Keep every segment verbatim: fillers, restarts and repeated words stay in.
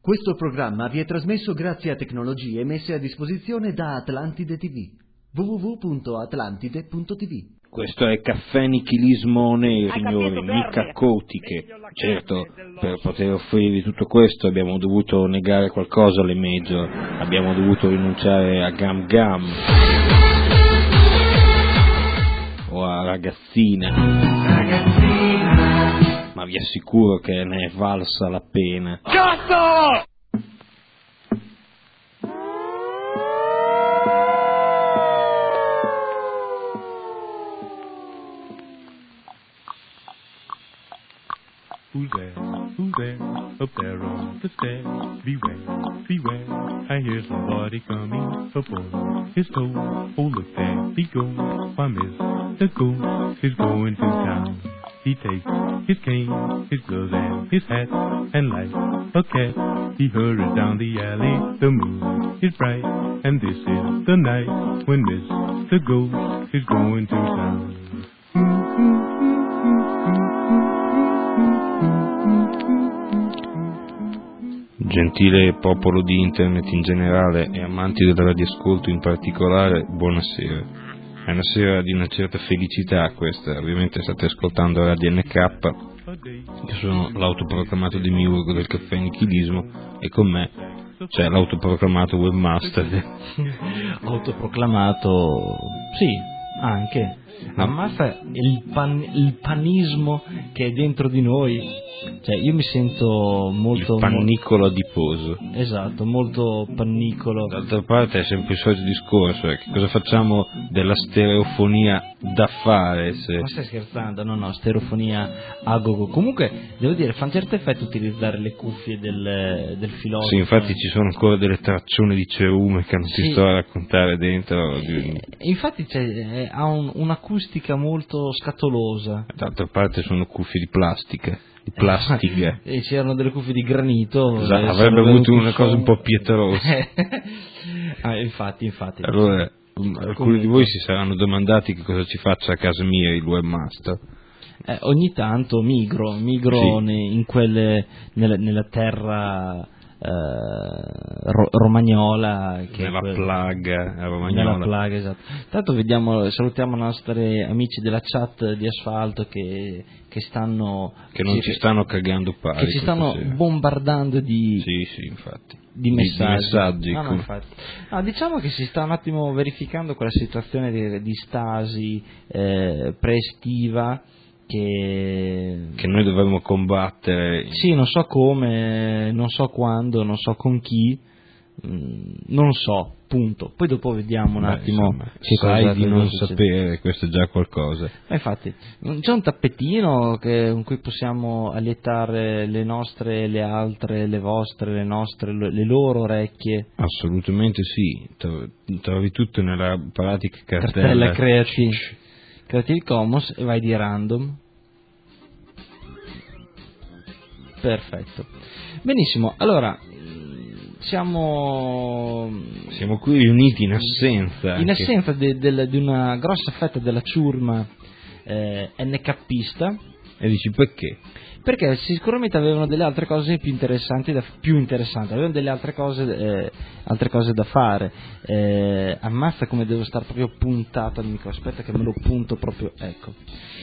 Questo programma vi è trasmesso grazie a tecnologie messe a disposizione da Atlantide tivù. w w w punto atlantide punto t v. Questo è caffè nichilismo nero, signori, mica cotiche. Certo, per poter offrirvi tutto questo abbiamo dovuto negare qualcosa alle major, abbiamo dovuto rinunciare a Gam Gam o a Ragazzina. Ragazzina. Ma vi assicuro che ne è valsa la pena. Cazzo! Who's there? Who's there? Up there on the stairs. Beware, beware. I hear somebody coming up on his toe. Oh, look there he goes. Why, Mister Ghost is going to town. He takes his cane, his gloves and his hat, and like a cat, he hurries down the alley. The moon is bright, and this is the night when Mister Ghost is going to town. Gentile popolo di internet in generale e amanti del radioascolto in particolare, buonasera. È una sera di una certa felicità questa, ovviamente state ascoltando Radio N K, io sono l'autoproclamato demiurgo del caffè nichilismo e con me c'è l'autoproclamato webmaster. Autoproclamato, sì, anche. Ammazza il, pan, il panismo che è dentro di noi. Cioè io mi sento molto... Il pannicolo adiposo. Esatto, molto pannicolo. D'altra parte è sempre il solito discorso, eh, che cosa facciamo della stereofonia da fare se... Ma stai scherzando? No, no, stereofonia a gogo. Comunque, devo dire, fa un certo effetto utilizzare le cuffie del, del filosofo. Sì, infatti ci sono ancora delle traccione di cerume che non sì. ti sto a raccontare dentro. E, infatti c'è, eh, ha un, un'acustica molto scatolosa. D'altra parte sono cuffie di plastica. Di plastica. E c'erano delle cuffie di granito. Esatto, avrebbe avuto una cosa un po' pietrosa. ah, infatti, infatti. Allora, alcuni Comunque. di voi si saranno domandati che cosa ci faccia a casa mia il webmaster. Eh, ogni tanto migro, migro sì. ne, in quelle, nella, nella terra eh, ro, romagnola. Che nella quel, plaga romagnola. Nella plaga, esatto. Tanto vediamo, salutiamo i nostri amici della chat di Asfalto che, che stanno... Che non ci, ci stanno cagando pari. Che ci stanno sera. bombardando di... Sì, sì, infatti. Di messaggi, di messaggi no, no, infatti. No, diciamo che si sta un attimo verificando quella situazione di, di stasi eh, pre-estiva che... che noi dovremmo combattere. Sì, non so come, non so quando, non so con chi, mh, non so, punto. Poi dopo vediamo un Beh, attimo insomma, che sai cosa di non succede. sapere, questo è già qualcosa. Ma infatti, c'è un tappetino che, con cui possiamo allietare le nostre, le altre, le vostre, le nostre, le loro orecchie. Assolutamente sì, trovi tutto nella pratica cartella, cartella Creative, Creative Commons e vai di random. Perfetto. Benissimo, allora siamo siamo qui riuniti in assenza in anche. assenza di de, de una grossa fetta della ciurma eh, NKista. E dici perché? Perché sicuramente avevano delle altre cose più interessanti da, più interessanti, avevano delle altre cose eh, altre cose da fare. Eh, ammazza come devo stare proprio puntato al micro, aspetta che me lo punto proprio, ecco.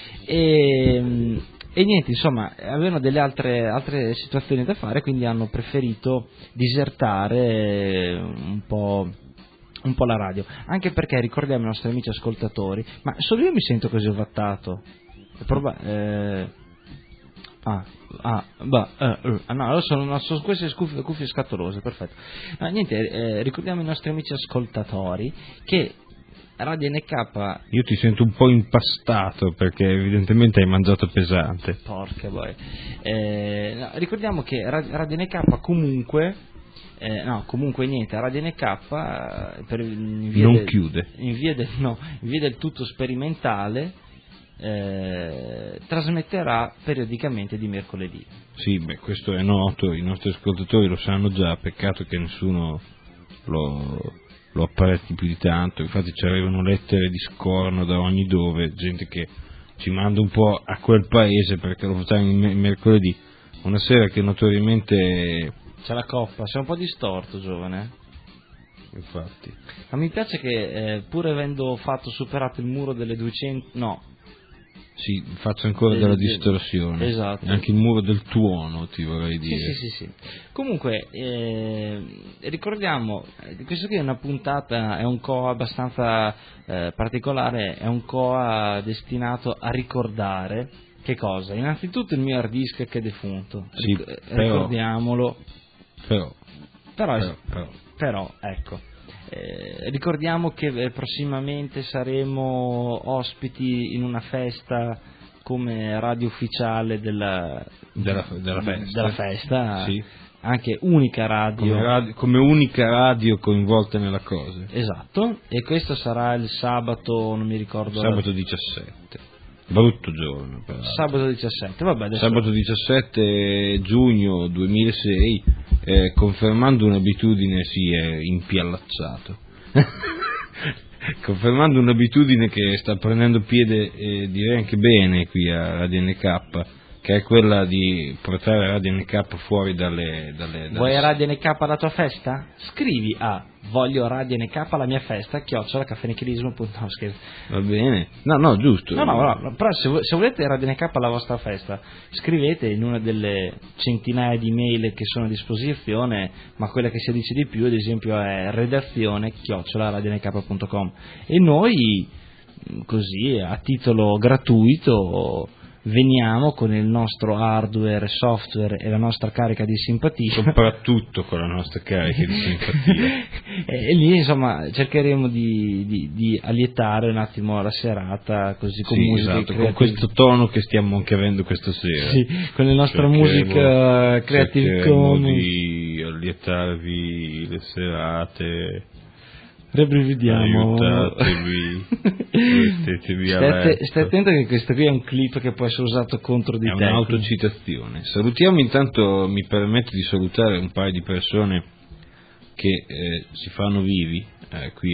E E niente, insomma, avevano delle altre, altre situazioni da fare, quindi hanno preferito disertare un po', un po' la radio. Anche perché, ricordiamo i nostri amici ascoltatori, ma solo io mi sento così ovattato. Proba- eh, ah, ah, bah, eh, uh, no, allora sono, sono queste cuffie, cuffie scatolose, perfetto. No, niente, eh, ricordiamo i nostri amici ascoltatori che Radio N K... Io ti sento un po' impastato perché evidentemente hai mangiato pesante. Porca boia. Eh, no, ricordiamo che Radio N K comunque... Eh, no, comunque niente, Radio N K per, in via non del, chiude. In via, del, no, in via del tutto sperimentale eh, trasmetterà periodicamente di mercoledì. Sì, beh, questo è noto, i nostri ascoltatori lo sanno già, peccato che nessuno lo... lo apprezzi più di tanto. Infatti ci arrivano lettere di scorno da ogni dove, gente che ci manda un po' a quel paese perché lo facciamo il mercoledì, una sera che notoriamente c'è la coppa, sei un po' distorto, giovane. Infatti. Ma mi piace che eh, pur avendo fatto superato il muro delle duecento, no, Sì, faccio ancora della distorsione. Esatto. Anche il muro del tuono, ti vorrei dire. Sì, sì, sì, sì. Comunque, eh, ricordiamo, questo qui è una puntata, è un C O A abbastanza eh, particolare, è un C O A destinato a ricordare che cosa? Innanzitutto il mio hard disk che è defunto, Sì, Ric- però, ricordiamolo. Però, Però, però, però. però ecco. Eh, ricordiamo che eh, prossimamente saremo ospiti in una festa come radio ufficiale della, Della, della festa. della festa, Sì. anche unica radio. Come, radio, come unica radio coinvolta nella cosa. Esatto, e questo sarà il sabato, non mi ricordo. Sabato diciassette. Brutto giorno. Peraltro. Sabato diciassette, vabbè. Adesso... Sabato diciassette giugno duemilasei, eh, confermando un'abitudine, si è impiallacciato. Confermando un'abitudine che sta prendendo piede, eh, direi anche bene qui a Radio N K, che è quella di portare Radio N K fuori dalle... dalle, dalle... Vuoi Radio N K alla tua festa? Scrivi a voglio Radio N K alla mia festa, chiocciola caffenichilismo punto com. Scherzo. Va bene? No, no, giusto. No, no, no, però se, se volete Radio N K alla vostra festa, scrivete in una delle centinaia di mail che sono a disposizione, ma quella che si dice di più, ad esempio, è redazione chiocciola radio n k punto com, e noi, così, a titolo gratuito, veniamo con il nostro hardware, software e la nostra carica di simpatia, soprattutto con la nostra carica di simpatia, e lì insomma cercheremo di, di, di allietare un attimo la serata, così con sì, musica esatto, con questo tono che stiamo anche avendo questa sera, sì, con la nostra cercheremo, musica Creative Commons, di allietarvi le serate. Ribrividiamo. Aiutatevi, mettetevi stai, alerta. stai attento che questo qui è un clip che può essere usato contro di è te. È un'autocitazione. Salutiamo intanto, mi permetto di salutare un paio di persone che eh, si fanno vivi eh, qui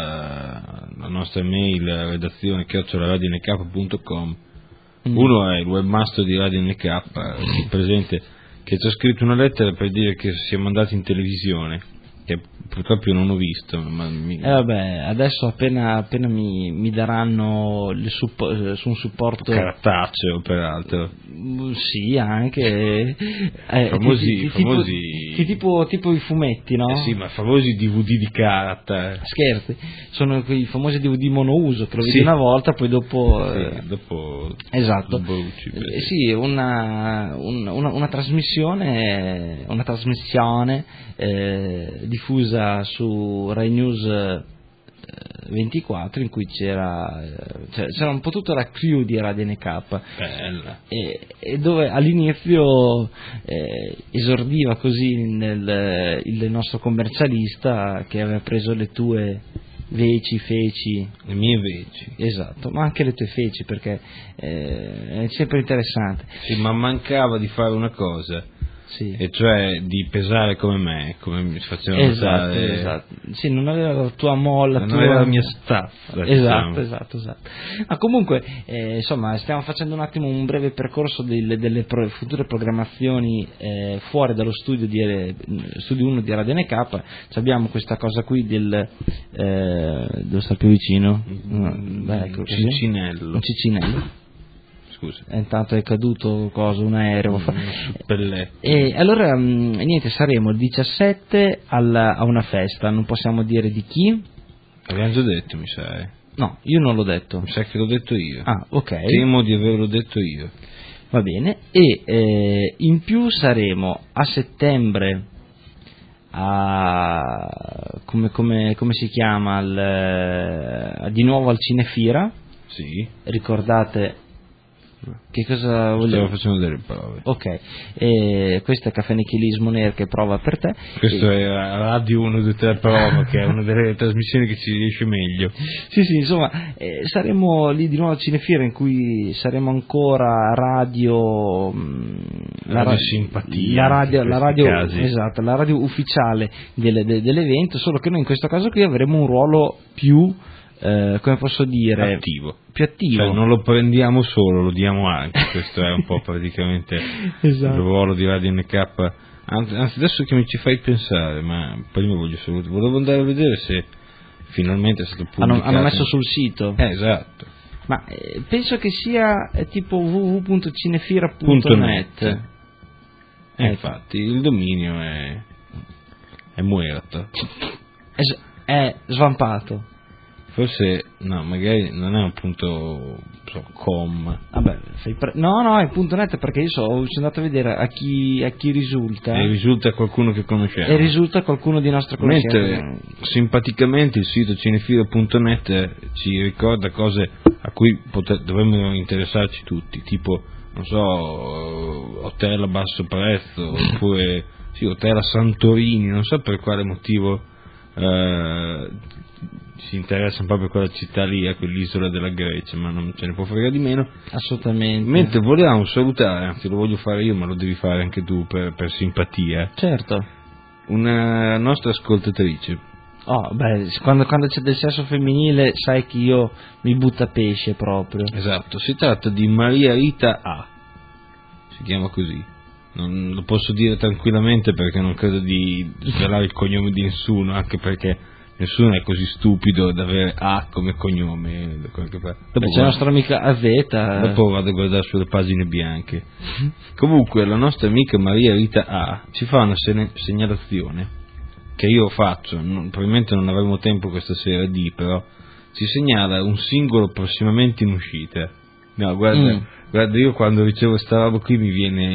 alla, alla nostra mail, redazione chiocciola radio n k punto com. Mm. Uno è il webmaster di Radio N K, il presente, che ci ha scritto una lettera per dire che siamo andati in televisione, che purtroppo io non ho visto, ma mi... eh vabbè, adesso appena, appena mi, mi daranno il suppo, su un supporto cartaceo, peraltro. Sì, anche eh, famosi, ti, ti, famosi... Tipo, tipo, tipo i fumetti, no? Eh sì, ma famosi D V D di carta. Scherzi, sono quei famosi D V D monouso che lo vedi sì. una volta, poi dopo sì, eh... dopo esatto. bruci, eh, sì, una, una, una, una trasmissione una trasmissione eh, diffusa su Rai News ventiquattro in cui c'era cioè, c'era un po' tutta la crew di Radio N K. Bella. E, e dove all'inizio eh, esordiva così nel, il nostro commercialista che aveva preso le tue veci, feci, le mie veci, esatto, ma anche le tue feci, perché eh, è sempre interessante. Sì, ma mancava di fare una cosa. Sì. E cioè di pesare come me, come mi facevano esatto, notare. Esatto. Sì, non aveva la tua molla, non tua... aveva la mia staffa. Esatto, diciamo. esatto, esatto. Ma comunque, eh, insomma, stiamo facendo un attimo un breve percorso delle, delle pro, future programmazioni eh, fuori dallo studio di eh, studio uno di Radio N K. Abbiamo questa cosa qui del eh, devo stare più vicino. Mm, Beh, ecco, un cicinello. Un cicinello. Scusa. E intanto è caduto cosa, un aereo. Mm, e allora mh, niente, saremo il diciassette alla, a una festa, non possiamo dire di chi. Abbiamo già detto, mi sa. Eh. No, io non l'ho detto. Mi sa che l'ho detto io. Ah, ok. Temo di averlo detto io. Va bene. E eh, in più saremo a settembre a come, come, come si chiama al, di nuovo al Cinefira. Sì. Ricordate che cosa vogliamo? Stiamo facendo delle prove. Ok, e questo è Caffè Nichilismo Nero che prova per te. Questo e... è Radio uno due tre Prova, che è una delle trasmissioni che ci riesce meglio. Sì, sì, insomma, eh, saremo lì di nuovo al Cinefiera, in cui saremo ancora radio mh, la radio simpatia, la radio, la radio casi. Esatto, la radio ufficiale del, de, dell'evento, solo che noi in questo caso qui avremo un ruolo più Eh, come posso dire, attivo, più attivo. Cioè, non lo prendiamo solo, lo diamo anche. Questo è un po' praticamente esatto. Il ruolo di Radio N K Anzi, adesso che mi ci fai pensare, ma prima voglio salutare, volevo andare a vedere se finalmente è stato pubblicato. Hanno, hanno messo sul sito. Eh, esatto. Ma eh, penso che sia eh, tipo w w w punto cinefira punto net. Eh, eh, infatti, il dominio è è muerto. È, è svampato. Forse, no, magari non è un punto so, com. Vabbè, pre- no, no, è punto .net perché io so, sono andato a vedere a chi, a chi risulta. E risulta qualcuno che conosciamo. E risulta qualcuno di nostra conoscenza. Mentre simpaticamente il sito cinefila punto net ci ricorda cose a cui poter, dovremmo interessarci tutti, tipo, non so, hotel a basso prezzo, oppure sì, hotel a Santorini, non so per quale motivo eh, si interessano proprio a quella città lì, a quell'isola della Grecia, ma non ce ne può fregare di meno. Assolutamente. Mentre volevamo salutare, anzi lo voglio fare io, ma lo devi fare anche tu per, per simpatia. Certo. Una nostra ascoltatrice. Oh, beh, quando, quando c'è del sesso femminile sai che io mi butta pesce proprio. Esatto, si tratta di Maria Rita A. Si chiama così. Non lo posso dire tranquillamente perché non credo di svelare il cognome di nessuno, anche perché nessuno è così stupido da avere A come cognome. Dopo c'è guarda, la nostra amica Aveta. Dopo vado a guardare sulle pagine bianche. Comunque la nostra amica Maria Rita A ci fa una sene- segnalazione che io faccio, non, probabilmente non avremo tempo questa sera di, però si segnala un singolo prossimamente in uscita. No, guarda, mm. guarda, io quando ricevo questa roba qui mi viene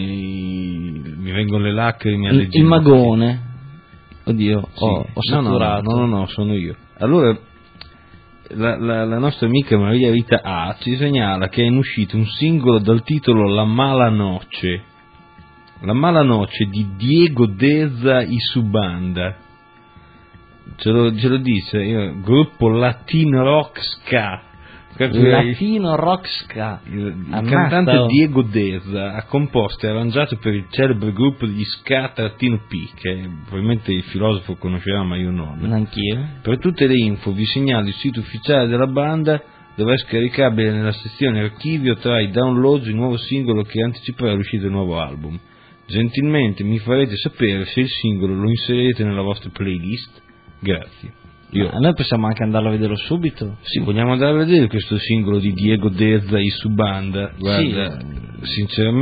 mi vengono le lacrime alle il, il magone. Oddio, sì. ho, ho saturato. No no, no, no, sono io. Allora, la, la, la nostra amica Maria Rita A ci segnala che è in uscita un singolo dal titolo La Mala Noche. La Mala Noche di Diego Deza y su banda. Ce lo, ce lo dice, io, gruppo Latino Rock Ska. Latino Rock Ska. Il, il cantante oh. Diego Deza ha composto e arrangiato per il celebre gruppo degli Ska-P, che probabilmente il filosofo conoscerà ma io non. Anch'io. Per tutte le info vi segnalo il sito ufficiale della banda, dove è scaricabile nella sezione archivio tra i download il nuovo singolo che anticiperà l'uscita del nuovo album. Gentilmente mi farete sapere se il singolo lo inserirete nella vostra playlist. Grazie. Io. Ah, noi possiamo anche andarlo a vederlo subito. Sì, vogliamo andare a vedere questo singolo di Diego Deza y su banda. Guarda, sì.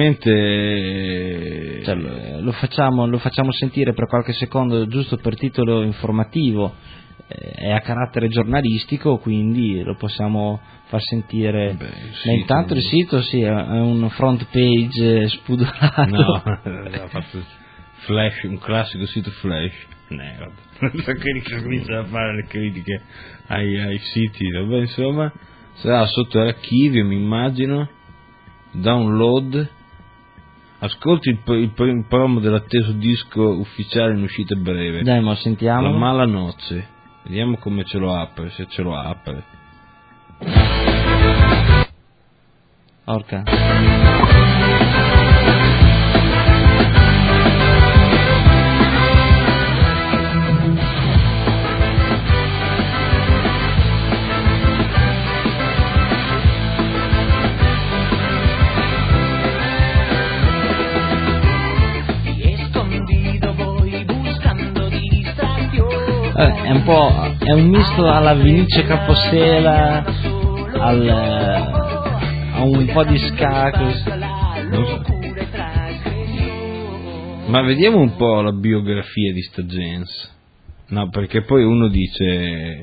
Sinceramente cioè, lo, facciamo, lo facciamo sentire per qualche secondo, giusto per titolo informativo. È a carattere giornalistico, quindi lo possiamo far sentire. Beh, sì, intanto il sito sì, è un front page spudorato. No, ha fatto flash, un classico sito flash. Ne, vabbè. Quelli che cominciano a fare le critiche ai, ai siti, vabbè, insomma, sarà sotto archivio, mi immagino. Download. Ascolti il, il, il promo dell'atteso disco ufficiale in uscita breve. Dai, ma sentiamo. La Mala Noche. Vediamo come ce lo apre, se ce lo apre. Orca. È un po', è un misto alla Vinicio Capostela, al, a un po' di ska così. Non so. Ma vediamo un po' la biografia di sta gens. No, perché poi uno dice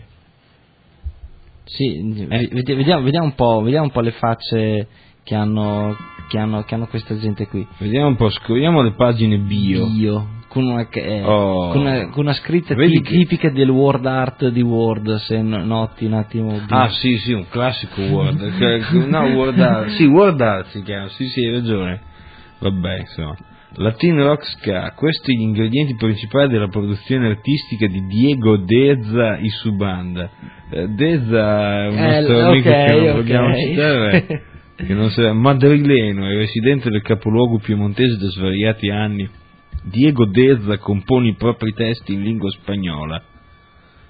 sì, eh. vediamo, vediamo un po', vediamo un po' le facce che hanno, che hanno, che hanno questa gente qui. Vediamo un po', scorriamo le pagine bio. Bio. Con una, eh, oh. con, una, con una scritta t- tipica del word art di Word, se noti un attimo. Di... Ah sì sì, un classico Word. No, Word art, sì, Word art si chiama, sì sì, hai ragione. Vabbè, insomma. Latin Rock Ska, questi gli ingredienti principali della produzione artistica di Diego Deza y su banda. Eh, Deza è un nostro eh, amico okay, che non okay. vogliamo citare, che non sa, madrileno, è residente del capoluogo piemontese da svariati anni. Diego Deza compone i propri testi in lingua spagnola.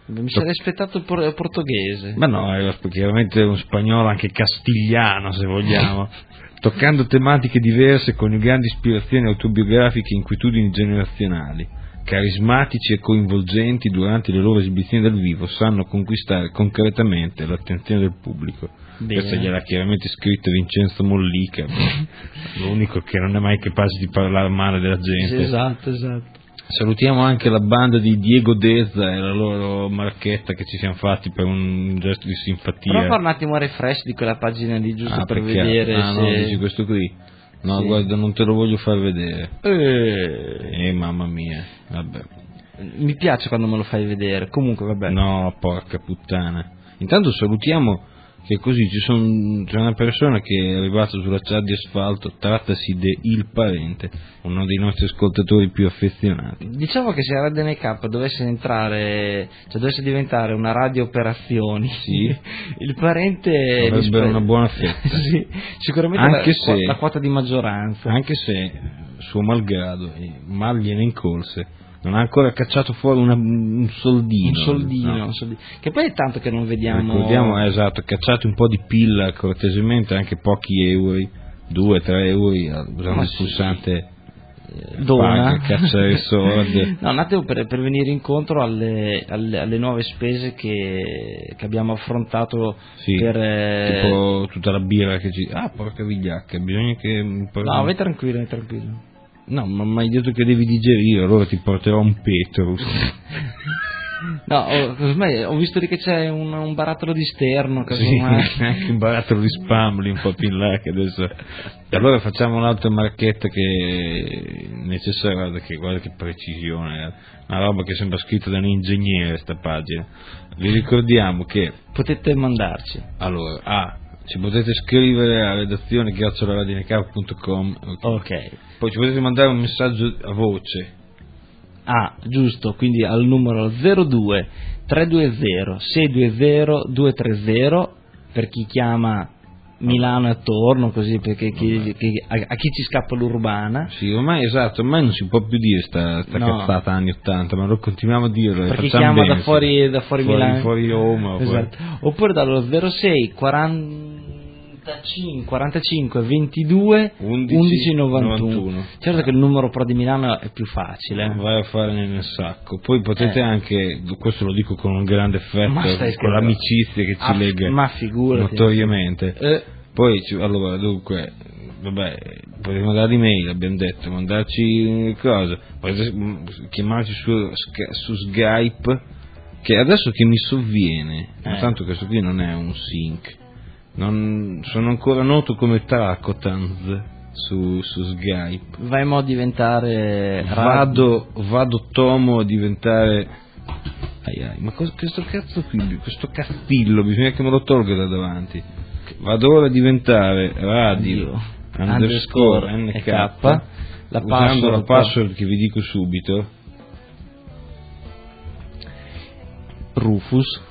Mi sarei aspettato il por- portoghese. Ma no, era chiaramente un spagnolo anche castigliano, se vogliamo, toccando tematiche diverse, coniugando ispirazioni autobiografiche e inquietudini generazionali. Carismatici e coinvolgenti durante le loro esibizioni dal vivo, sanno conquistare concretamente l'attenzione del pubblico. Bene. Questa gliel'ha chiaramente scritto Vincenzo Mollica, l'unico che non è mai capace di parlare male della gente. Sì, esatto, esatto. Salutiamo anche la banda di Diego Dezza e la loro marchetta che ci siamo fatti per un gesto di simpatia. Però fa un attimo un refresh di quella pagina lì, giusto ah, per perché? vedere ah, se... no, dici questo qui? No, sì. Guarda, non te lo voglio far vedere. Eh. Eh, mamma mia, vabbè. Mi piace quando me lo fai vedere, comunque vabbè. No, porca puttana. Intanto salutiamo che così ci son, c'è una persona che è arrivata sulla chat di Asfalto, trattasi di Il Parente, uno dei nostri ascoltatori più affezionati. Diciamo che se la Radio N K dovesse entrare, cioè dovesse diventare una radio operazioni, Sì. Il Parente Avrebbe rispe- una buona fetta. Sì, sicuramente Anche la, se- la quota di maggioranza. Anche se, suo malgrado, e mal gliene incolse, non ha ancora cacciato fuori una, un soldino. Un soldino, no. un soldino. Che poi è tanto che non vediamo. Ricordiamo, eh, esatto, cacciate un po' di pilla cortesemente, anche pochi euro, due tre euro, usando Ma il sì. pulsante Dona. paga, caccia i soldi. No, un attimo per, per venire incontro alle, alle, alle nuove spese che, che abbiamo affrontato Sì, per eh, tipo tutta la birra che ci... Ah, porca vigliacca, bisogna che... no, vai tranquillo, vai tranquillo. No, ma mi hai detto che devi digerire, allora ti porterò un Petrus. No, ho, casomai ho visto lì che c'è un, un barattolo di sterno, Sì, casomai. anche un barattolo di spamli un po' più in là che adesso. E allora facciamo un'altra marchetta che è necessaria, guarda che, guarda che precisione, una roba che sembra scritta da un ingegnere sta pagina. Vi ricordiamo che Potete mandarci. allora, ah, ci potete scrivere a redazione chiocciola radio n k punto com, Ok. poi ci potete mandare un messaggio a voce. Ah, giusto, quindi al numero zero due tre due zero sei due zero due tre zero per chi chiama Milano e attorno, così perché chi, chi, a, a chi ci scappa l'urbana. Sì, ormai esatto, ormai non si può più dire sta, sta No. cazzata anni ottanta, ma lo continuiamo a dirlo. e Per chi facciamo chiama bene, da fuori, da fuori, fuori, Milano. fuori Roma. o Esatto. Oppure dallo zero sei quarantacinque quarantacinque ventidue undici undici novantuno. novantuno. Certo che il numero però di Milano è più facile. poi vai a fare nel sacco. Poi potete Eh. anche, questo lo dico con un grande affetto, Ma stai con scherzando? l'amicizia che ci Ah, lega ma figurati. notoriamente. Eh, Poi, ci- allora, dunque, vabbè, potete mandare l'email, abbiamo detto, mandarci cosa, potete mm, chiamarci su, Sky- su Skype, che adesso che mi sovviene, Eh. tanto questo qui non è un sync, non, sono ancora noto come Tracotanz su, su Skype. vai mo a diventare Vado, vado Tomo a diventare... Ai ai, ma cosa, questo cazzo qui, questo castillo, bisogna che me lo tolga da davanti. Vado ora a diventare radio underscore N K, la usando password, la password che vi dico subito. Rufus.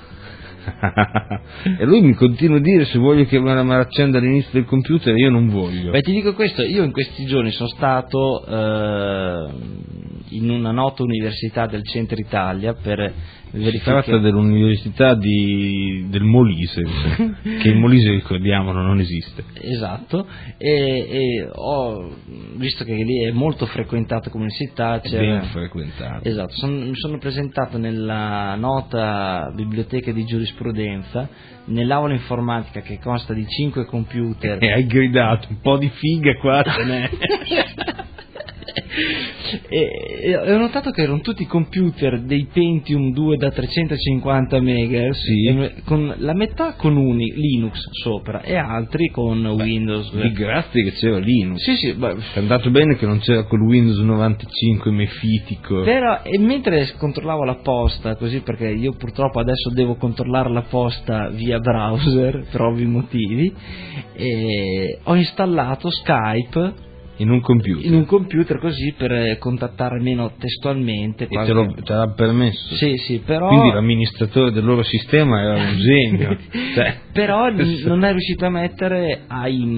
E lui mi continua a dire se voglio che me la me la accenda all'inizio del computer, io non voglio. Beh, ti dico questo, io in questi giorni sono stato eh, in una nota università del centro Italia per Si verificare. tratta dell'università di, del Molise, che il Molise, ricordiamolo, non esiste. Esatto, e, e ho visto che lì è molto frequentata come università, È c'è- ben frequentato. esatto, son- mi sono presentato nella nota biblioteca di giurisprudenza, nell'aula informatica che consta di cinque computer. E hai gridato, un po' di figa qua ce n'è. e, e ho notato che erano tutti computer dei Pentium due da trecentocinquanta megahertz, Sì. e- con la metà con uni, Linux sopra e altri con Windows. Di grazie che c'era Linux. Sì, sì, beh, È andato bene che non c'era quel Windows novantacinque mefitico. però e mentre controllavo la posta, così perché io purtroppo adesso devo controllare la posta via browser per ovvi motivi, e ho installato Skype In un computer. in un computer così per eh, contattare almeno testualmente E qualche- te, lo, te l'ha permesso. Sì, sì, però Quindi l'amministratore del loro sistema era un genio. Cioè, però n- non è riuscito a mettere A I M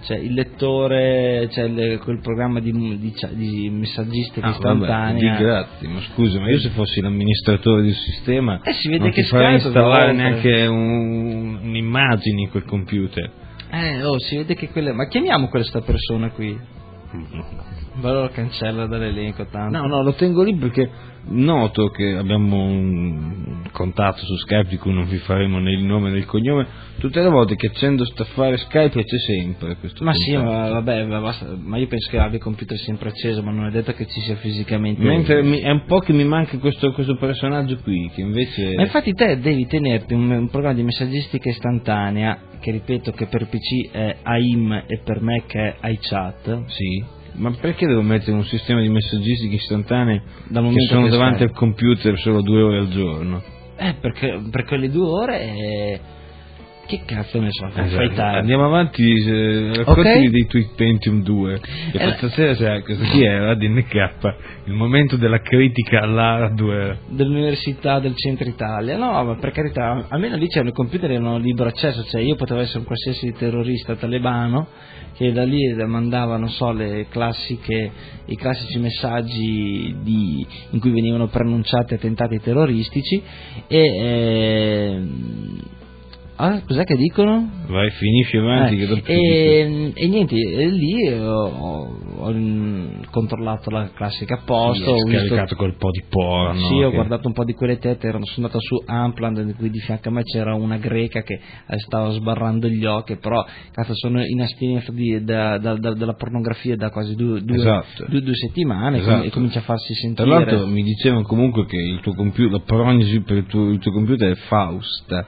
c'è il lettore, c'è il, quel programma di, di, di messaggistica ah, istantanea. Vabbè, di grazie, ma scusa, ma io se fossi l'amministratore del sistema eh, si vede non che ti farei Skype installare oltre. neanche un, un'immagine in quel computer. Eh, oh, si vede che quelle... Ma chiamiamo questa persona qui. Ma lo cancella dall'elenco tanto. No, no, lo tengo lì perché noto che abbiamo un contatto su Skype di cui non vi faremo né il nome né il cognome. Tutte le volte che accendo sta fare Skype c'è sempre questo ma contatto. sì, ma vabbè, ma, basta, ma io penso che abbia il computer sempre acceso, ma non è detto che ci sia fisicamente. Mentre mi, è un po' che mi manca questo, questo personaggio qui, che invece... Ma infatti te devi tenerti un, un programma di messaggistica istantanea, che ripeto che per P C è A I M e per Mac è iChat. Sì. Ma perché devo mettere un sistema di messaggistica istantanea Dal che sono che davanti stai. al computer solo due ore al giorno? Eh, perché per quelle due ore eh, che cazzo ne so, Esatto. fai tardi. Andiamo avanti, eh, raccontami Okay. dei tuoi Pentium due. E Eh, stasera sai cosa chi era? D N K, il momento della critica all'hardware. Dell'università del centro Italia, no, ma per carità, almeno lì c'erano i computer e avevano libero accesso, cioè io potevo essere un qualsiasi terrorista talebano che da lì mandava, non so, le classiche, i classici messaggi di, in cui venivano preannunciati attentati terroristici e eh, ah, cos'è che dicono? Vai, finisci avanti Eh, che dopo e, e niente, e lì ho, ho, ho controllato la classica posta, sì, ho ho visto, scaricato quel po' di porno. sì, ho che... guardato un po' di quelle tette, ero, sono andato su Ampland, in cui di fianco a me c'era una greca che eh, stava sbarrando gli occhi, però cazzo, sono in astinenza di, da, da, da, dalla pornografia da quasi due, due, Esatto. due, due settimane Esatto. e comincia a farsi sentire. Tra l'altro mi dicevano comunque che il tuo computer, la prognosi per il tuo, il tuo computer è Fausta.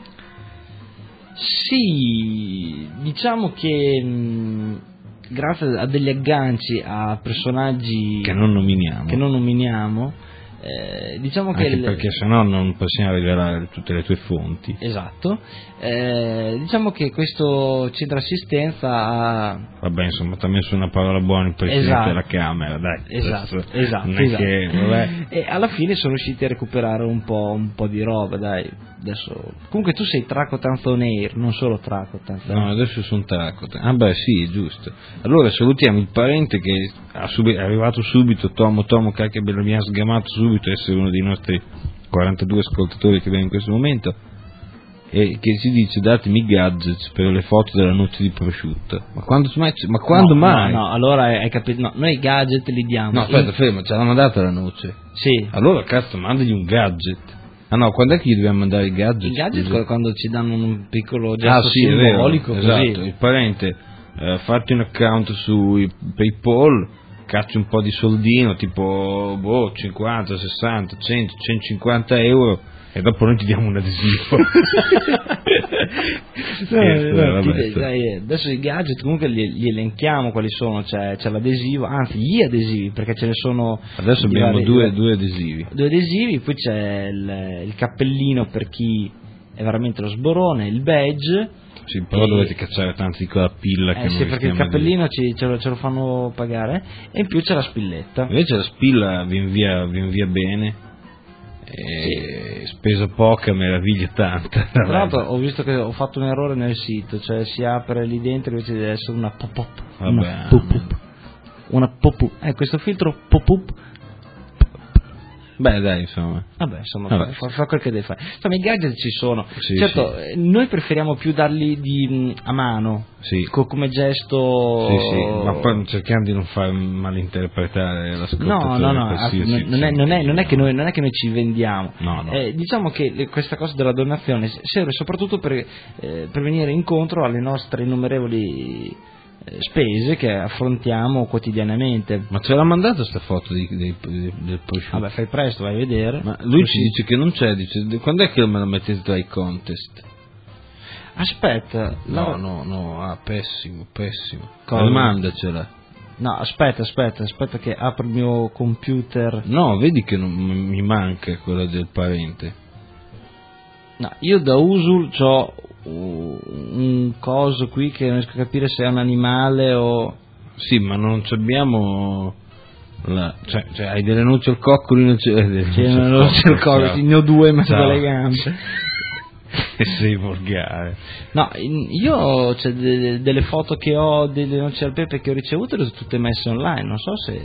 Sì, diciamo che mh, grazie a degli agganci a personaggi Che non nominiamo. che non nominiamo, eh, diciamo che Anche il- perché sennò non possiamo rivelare tutte le tue fonti. esatto, eh, diciamo che questo centro assistenza ha Vabbè, insomma, ti ha messo una parola buona il Presidente Esatto. della Camera, dai. esatto, Adesso esatto, non è esatto. che, vabbè. E alla fine sono riusciti a recuperare un po', un po' di roba, dai. Adesso comunque tu sei Tracotanz on Air, non solo Tracotanz. No, adesso sono Tracote. Ah beh, sì, giusto. Allora salutiamo il parente che ha subi- è arrivato subito, Tomo Tomo cacchia bello, mi ha sgamato subito essere uno dei nostri quarantadue ascoltatori che viene in questo momento, e che ci dice datemi gadgets per le foto della noce di prosciutto. Ma quando mai? Ma quando no, mai? No, no, allora hai capito, no, noi i gadget li diamo. No, aspetta, In- ferma, ce l'hanno data la noce. Sì. Allora cazzo, mandagli un gadget. Ah no, quando è che gli dobbiamo mandare i gadget? I gadget scusa? quando ci danno un piccolo gesto Ah sì, è vero, simbolico, esatto, così. il parente eh, fatti un account su PayPal, cacci un po' di soldino, tipo boh, cinquanta, sessanta, cento, centocinquanta euro, e dopo noi ti diamo un adesivo. Scherzo, No, no, vabbè, ti- sto- dai, adesso i gadget comunque li, li elenchiamo quali sono, c'è, c'è l'adesivo, anzi gli adesivi, perché ce ne sono Adesso di abbiamo vari- due, due adesivi. due adesivi, poi c'è il, il cappellino per chi è veramente lo sborone, il badge. Sì, però E- dovete cacciare tanti di quella pilla che Eh non sì, perché il rischiamo di- cappellino ci- ce, lo, ce lo fanno pagare, e in più c'è la spilletta. Invece la spilla vi invia, vi invia bene. E spesa poca, meraviglia tanta. Tra l'altro ho visto che ho fatto un errore nel sito, cioè si apre lì dentro invece deve essere una pop-up. Vabbè. Una pop-up. Una pop-up. Eh, questo filtro pop-up. Beh dai, insomma. Vabbè, insomma, Vabbè. Fa, fa quel che deve fare. Insomma, i gadget ci sono. Sì, certo, eh, noi preferiamo più darli di, mh, a mano, Sì. co- come gesto. Sì, sì, ma poi cerchiamo di non far malinterpretare No, l'ascoltatore. no, no, qualsiasi, ass- non, è, non, è, non, è che noi, non è che noi ci vendiamo. No, no. Eh, diciamo che le- questa cosa della donazione s- serve soprattutto per, eh, per venire incontro alle nostre innumerevoli eh, spese che affrontiamo quotidianamente. Ma ce l'ha mandata sta foto di, di- di- del prosciutto? Vabbè, fai presto, vai a vedere. Ma lui Così. ci dice che non c'è, dice quando è che me la mettete tra i contest? Aspetta, No, la- no, no, ah, pessimo, pessimo. Cosa? Mandacela. no, aspetta, aspetta, aspetta che apro il mio computer. No, vedi che non, mi manca quella del parente. No, io da Usul c'ho un coso qui che non riesco a capire se è un animale o... Sì, ma non ci abbiamo la, cioè, cioè hai delle noci al coccolo, non c'è, Che non lo so, il coso, ne ho due in mezzo Ciao. alle gambe. E sei volgare. No, io cioè, de- delle foto che ho delle noci al pepe che ho ricevuto le ho tutte messe online, non so se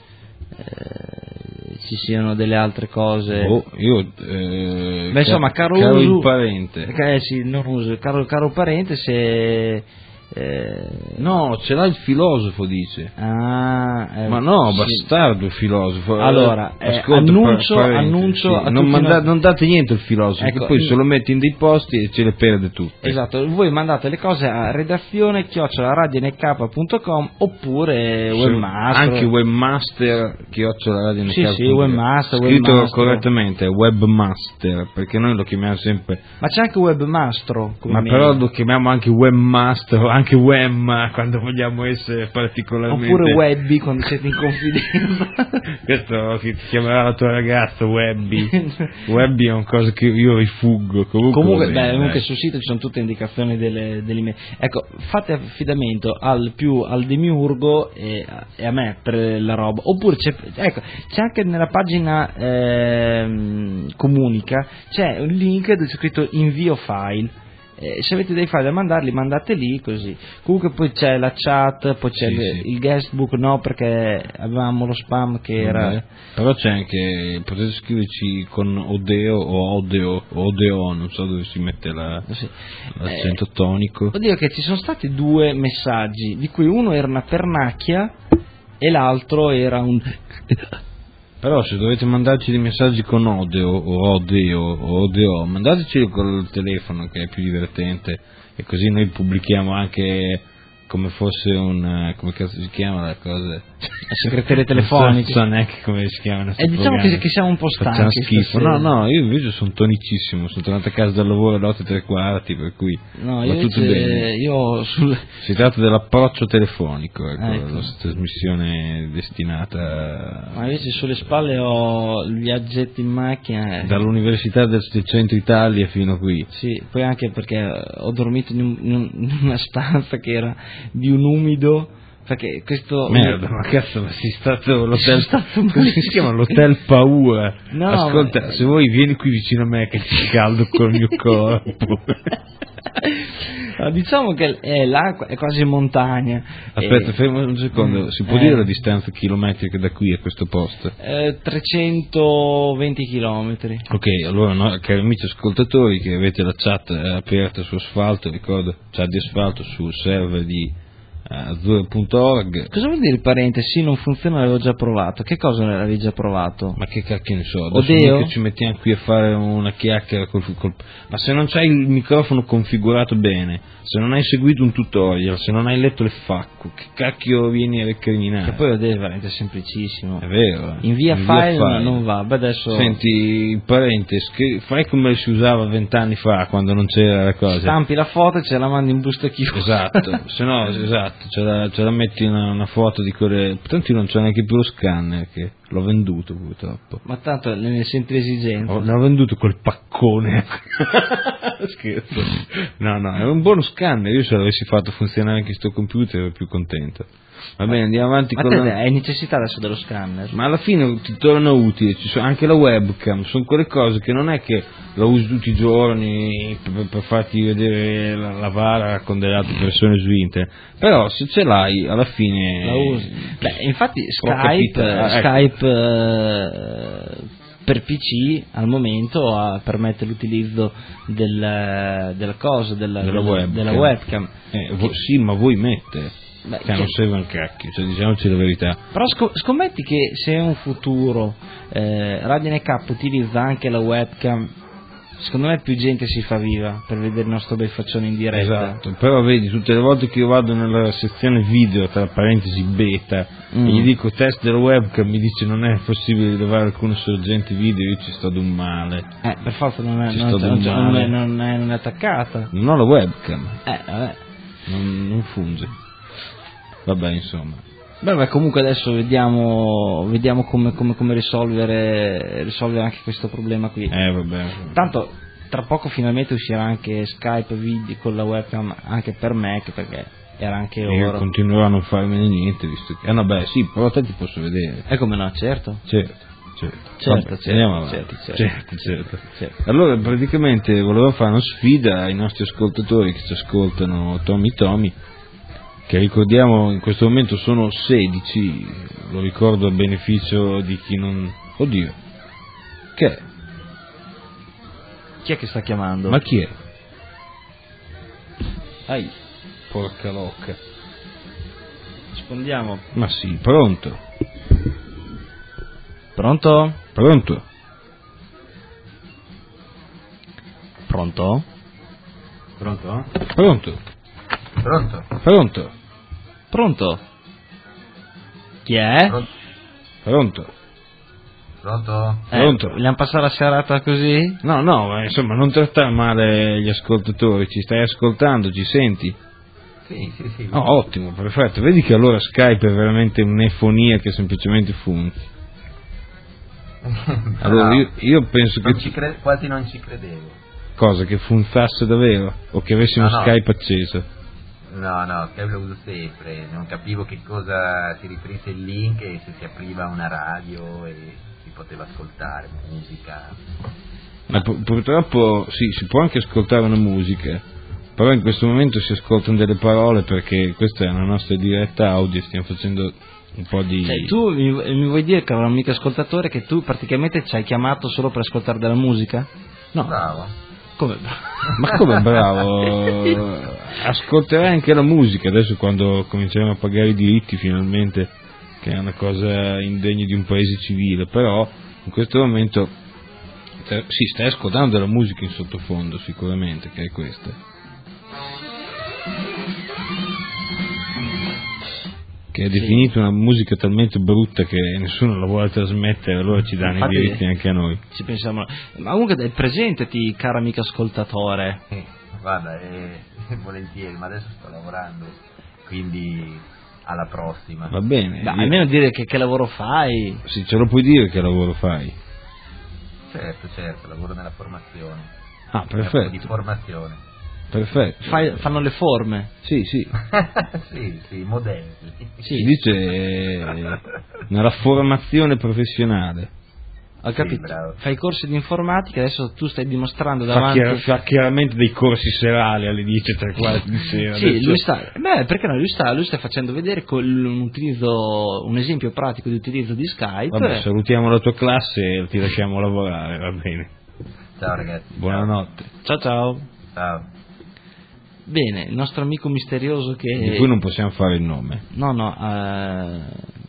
eh, ci siano delle altre cose. Oh, io eh, Beh, insomma, caro, caro uso, il parente. Eh, sì, non uso, caro, caro parente, se eh, No, ce l'ha il filosofo, dice. ah, eh, Ma no, sì. bastardo il filosofo. Allora, eh, Ascolta, annuncio- pa- parente, annuncio a non, tutti manda- i nostri- non date niente al filosofo, Ecco, che poi io- se lo metti in dei posti e ce le perde tutte. Esatto, voi mandate le cose a redazione chiocciola radio n k punto com oppure Se- webmaster. Anche webmaster chiocciola radio Sì, sì, webmaster, scritto webmaster. correttamente è webmaster, perché noi lo chiamiamo sempre, Ma c'è anche webmastro come ma mail. però lo chiamiamo anche webmaster o anche webma quando vogliamo essere particolarmente Oppure webby quando siete in confidenza. questo che ti chiamerà la tua ragazza Webby. Webby è un cosa che io rifuggo comunque. Comunque, va beh, bene, comunque dai. sul sito ci sono tutte indicazioni delle, delle email. Ecco, fate affidamento al più al demiurgo e, e a me per la roba. Oppure c'è, ecco, c'è anche nella pagina ehm, comunica c'è un link dove c'è scritto invio file. Eh, se avete dei file da mandarli, mandate lì così. Comunque poi c'è la chat, poi c'è Sì, il, sì. il guestbook, no, perché avevamo lo spam che era. Vabbè. Però c'è anche, potete scriverci con Odeo o Odeo o Odeo, non so dove si mette la, Sì. l'accento Eh, tonico. Oddio, che ci sono stati due messaggi, di cui uno era una pernacchia e l'altro era un. Però se dovete mandarci dei messaggi con Odeo o Odeo o Odeo, mandateci col telefono che è più divertente e così noi pubblichiamo anche come fosse un, come cazzo si chiama la cosa? Segreterie telefoniche. Non so neanche come si chiamano. E diciamo che, che siamo un po' Facciamo stanchi. schifo. stasera. No, no, io invece sono tonicissimo, sono tornato a casa dal lavoro alle otto e tre quarti, per cui No, va io, tutto invece- bene. io sul. Si tratta dell'approccio telefonico, ecco, Ah, ecco. la nostra trasmissione destinata Ma invece sulle spalle ho il viaggetto in macchina. eh. dall'Università del, del Centro Italia fino a qui. Sì, poi anche perché ho dormito in, un- in un- in una stanza che era di un umido. Perché questo. Merda, ma cazzo, ma sei stato l'hotel, Sono stato come si malissimo. chiama? L'hotel paura. No, Ascolta, ma- se vuoi vieni qui vicino a me che ti caldo col mio corpo. No, diciamo che è l'acqua è quasi montagna. Aspetta, E- fermo un secondo, si può Eh. dire la distanza chilometrica da qui a questo posto? Eh, trecentoventi chilometri. Ok, allora no, cari amici ascoltatori che avete la chat eh, aperta su Asfalto, ricordo, chat di Asfalto sul server di eh, azzurro punto org. Cosa vuol dire il parente? Sì, non funziona, l'avevo già provato. Che cosa l'avevi già provato? Ma che cacchio ne so, adesso Odeo? mica ci mettiamo qui a fare una chiacchiera col, col... Ma se non c'hai il microfono configurato bene, se non hai seguito un tutorial, se non hai letto le F A Q, che cacchio vieni a recriminare? Che poi Odeo è veramente semplicissimo. È vero. eh. Invia, file, ma non va. Beh, adesso Senti, il parente, scri- fai come si usava vent'anni fa, quando non c'era la cosa. stampi la foto e ce la mandi in busta chiusa. Esatto, se no, esatto, ce la, ce la metti una, una foto di quelle... Tanto io non c'ho neanche più lo scanner, che l'ho venduto purtroppo. Ma tanto ne senti l'esigenza. Ho, l'ho venduto quel paccone. Scherzo. No, no, è un buono scanner, io se l'avessi fatto funzionare anche sto computer ero più contento. Va bene, andiamo avanti Ma con te la... hai necessità adesso dello scanner? Ma alla fine ti torna utile, ci sono anche la webcam, sono quelle cose che non è che la usi tutti i giorni per, per farti vedere la, la vara con delle altre persone su internet, però se ce l'hai alla fine La usi. Beh, infatti può Skype, capitare, ecco. Skype eh, per P C al momento ha- permette l'utilizzo del, della cosa, della, Della webcam. della webcam. Eh, vo- sì, ma voi mette, Beh, che non che- serve un cacchio, cioè diciamoci la verità. Però sco- scommetti che se in un futuro eh, Radio N K utilizza anche la webcam, secondo me più gente si fa viva per vedere il nostro bel faccione in diretta. Esatto, però vedi, tutte le volte che io vado nella sezione video, tra parentesi beta, Mm. e gli dico test della webcam, mi dice non è possibile rilevare alcune sorgenti video, io ci sto d'un male. Eh, per forza non è, Ci non, sto non, del non male. è, non è- non è attaccata. Non ho la webcam, Eh, vabbè. non, non funge. Vabbè, insomma. Beh, beh, comunque adesso vediamo, vediamo come, come, come risolvere, risolvere anche questo problema qui. Eh, vabbè. Tanto tra poco finalmente uscirà anche Skype video con la webcam anche per Mac, perché era anche Io ora. continuerò a non farmene niente, visto che... Eh, no, beh, sì, però a te ti posso vedere. E come no, certo. Certo, certo. Certo, Vabbè, certo, andiamo avanti. certo, certo. Certo, certo. Certo. Allora, praticamente volevo fare una sfida ai nostri ascoltatori che ci ascoltano, Tommy Tommy, che ricordiamo in questo momento sono sedici, lo ricordo a beneficio di chi non... Oddio, che è? Chi è che sta chiamando? Ma chi è? Ai, porca locca. Rispondiamo. Ma sì, pronto? Pronto? Pronto? Pronto? Pronto? Pronto? Pronto? Pronto? Pronto? Chi è? Pronto? Pronto? Pronto? Eh, Pronto? vogliamo passare la serata così? No, no, ma insomma, non trattare male gli ascoltatori, ci stai ascoltando, ci senti? Sì, sì, sì. Oh, ottimo, perfetto. Vedi che allora Skype è veramente un'efonia che semplicemente funzi. Allora, io, io penso non che... ci cre- quasi non ci credevo. Cosa? Che funzasse davvero? O che avessimo No, no. Skype acceso? No, no, Skype lo uso sempre. Non capivo che cosa si riferisse il link e se si apriva una radio e si poteva ascoltare musica. Ma pu- purtroppo sì, si può anche ascoltare una musica, però in questo momento si ascoltano delle parole perché questa è una nostra diretta audio, stiamo facendo un po' di... Cioè, tu mi, mi vuoi dire, caro amico ascoltatore, che tu praticamente ci hai chiamato solo per ascoltare della musica? No, Bravo. Come? ma come bravo? Ascolterai anche la musica adesso quando cominceremo a pagare i diritti finalmente, che è una cosa indegna di un paese civile, però in questo momento te- sì, stai ascoltando della musica in sottofondo sicuramente, che è questa. Che è definita una musica talmente brutta che nessuno la vuole trasmettere, allora ci danno Infatti, i diritti anche a noi. Ci pensiamo. Ma comunque dai, presentati, caro amico ascoltatore. Eh, guarda, eh, volentieri, ma adesso sto lavorando, quindi alla prossima. Va bene, Dai, io- almeno dire che, che lavoro fai. sì, ce lo puoi dire che lavoro fai? Certo, certo, lavoro nella formazione. Ah, Lavoro di perfetto, formazione. perfetto. Fai- fanno le forme. Sì, sì, sì, sì, modelli. si dice eh, nella formazione professionale. Ho Sì, capito. bravo. Fai corsi di informatica, adesso tu stai dimostrando Fa, davanti. chiar- fa chiaramente dei corsi serali alle dieci e tre quarti di sera. Sì, Adesso- lui sta, beh, perché no? Lui sta, lui sta facendo vedere col, un, utilizzo, un esempio pratico di utilizzo di Skype. Vabbè, salutiamo la tua classe e ti lasciamo lavorare, va bene. Ciao ragazzi. Buonanotte. Ciao ciao. Ciao. Bene, il nostro amico misterioso che... Di cui non possiamo fare il nome. No, no, eh,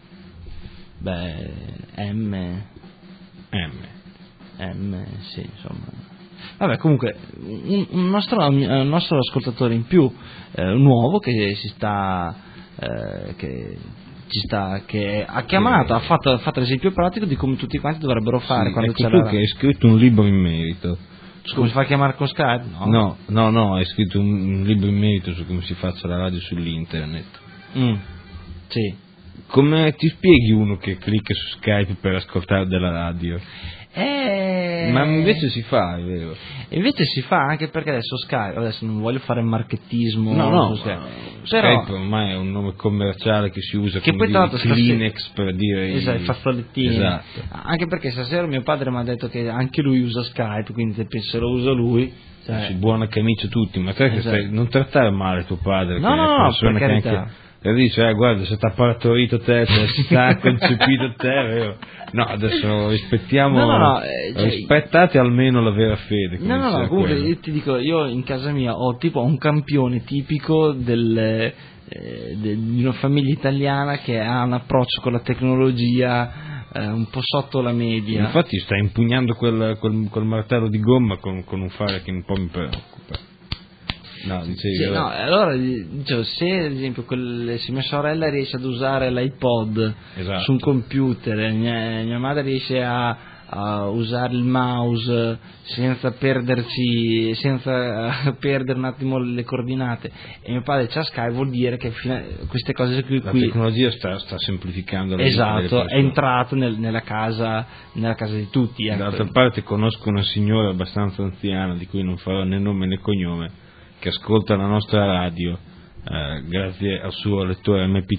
beh, M, M. M, sì, insomma. Vabbè, comunque, un, un nostro, un nostro ascoltatore in più, eh, nuovo, che si sta, eh, che ci sta, che ha chiamato, ha fatto, ha fatto l'esempio pratico di come tutti quanti dovrebbero fare Sì, quando ecco c'è tu la... che hai scritto un libro in merito. Come si fa a chiamare con Skype? No. No, no, no, hai scritto un, un libro in merito su come si faccia la radio sull'internet. Mm, sì. Come ti spieghi uno che clicca su Skype per ascoltare della radio? Eh... Ma invece si fa, è vero? Invece si fa, anche perché adesso Skype, adesso non voglio fare marchettismo, No, no, su Skype, ma però Skype ormai è un nome commerciale che si usa che come poi tra l'altro dire, Kleenex per dire esatto, i fazzolettini. Esatto. Anche perché stasera mio padre mi ha detto che anche lui usa Skype, quindi se penso lo usa lui, cioè, Sì, buona camicia tutti, ma te che Esatto. stai, non trattare male tuo padre, No, che no, è no, una persona per che carità. anche e dice, eh, guarda, se ti ha partorito te, se ti ha concepito te, vero? No, adesso rispettiamo, No, no, no, eh, cioè- rispettate almeno la vera fede. come No, no, no, diceva comunque quello. io ti dico, io in casa mia ho tipo un campione tipico del, eh, de- di una famiglia italiana che ha un approccio con la tecnologia eh, un po' sotto la media. Infatti sta impugnando quel, quel, quel martello di gomma con, con un fare che un po' mi preoccupa. No, dicevi, Sì, vabbè. no, allora dicevo, se ad esempio quel- se mia sorella riesce ad usare l'iPod Esatto. su un computer, e mia, mia madre riesce a, a usare il mouse senza perderci, senza eh, perdere un attimo le coordinate, e mio padre c'ha Skype, vuol dire che fino a- queste cose qui, La qui tecnologia sta, sta semplificando la vita delle esatto, è persone. entrato nel- nella casa nella casa di tutti. ecco. D'altra parte conosco una signora abbastanza anziana, di cui non farò né nome né cognome, che ascolta la nostra radio eh, grazie al suo lettore emme pi tre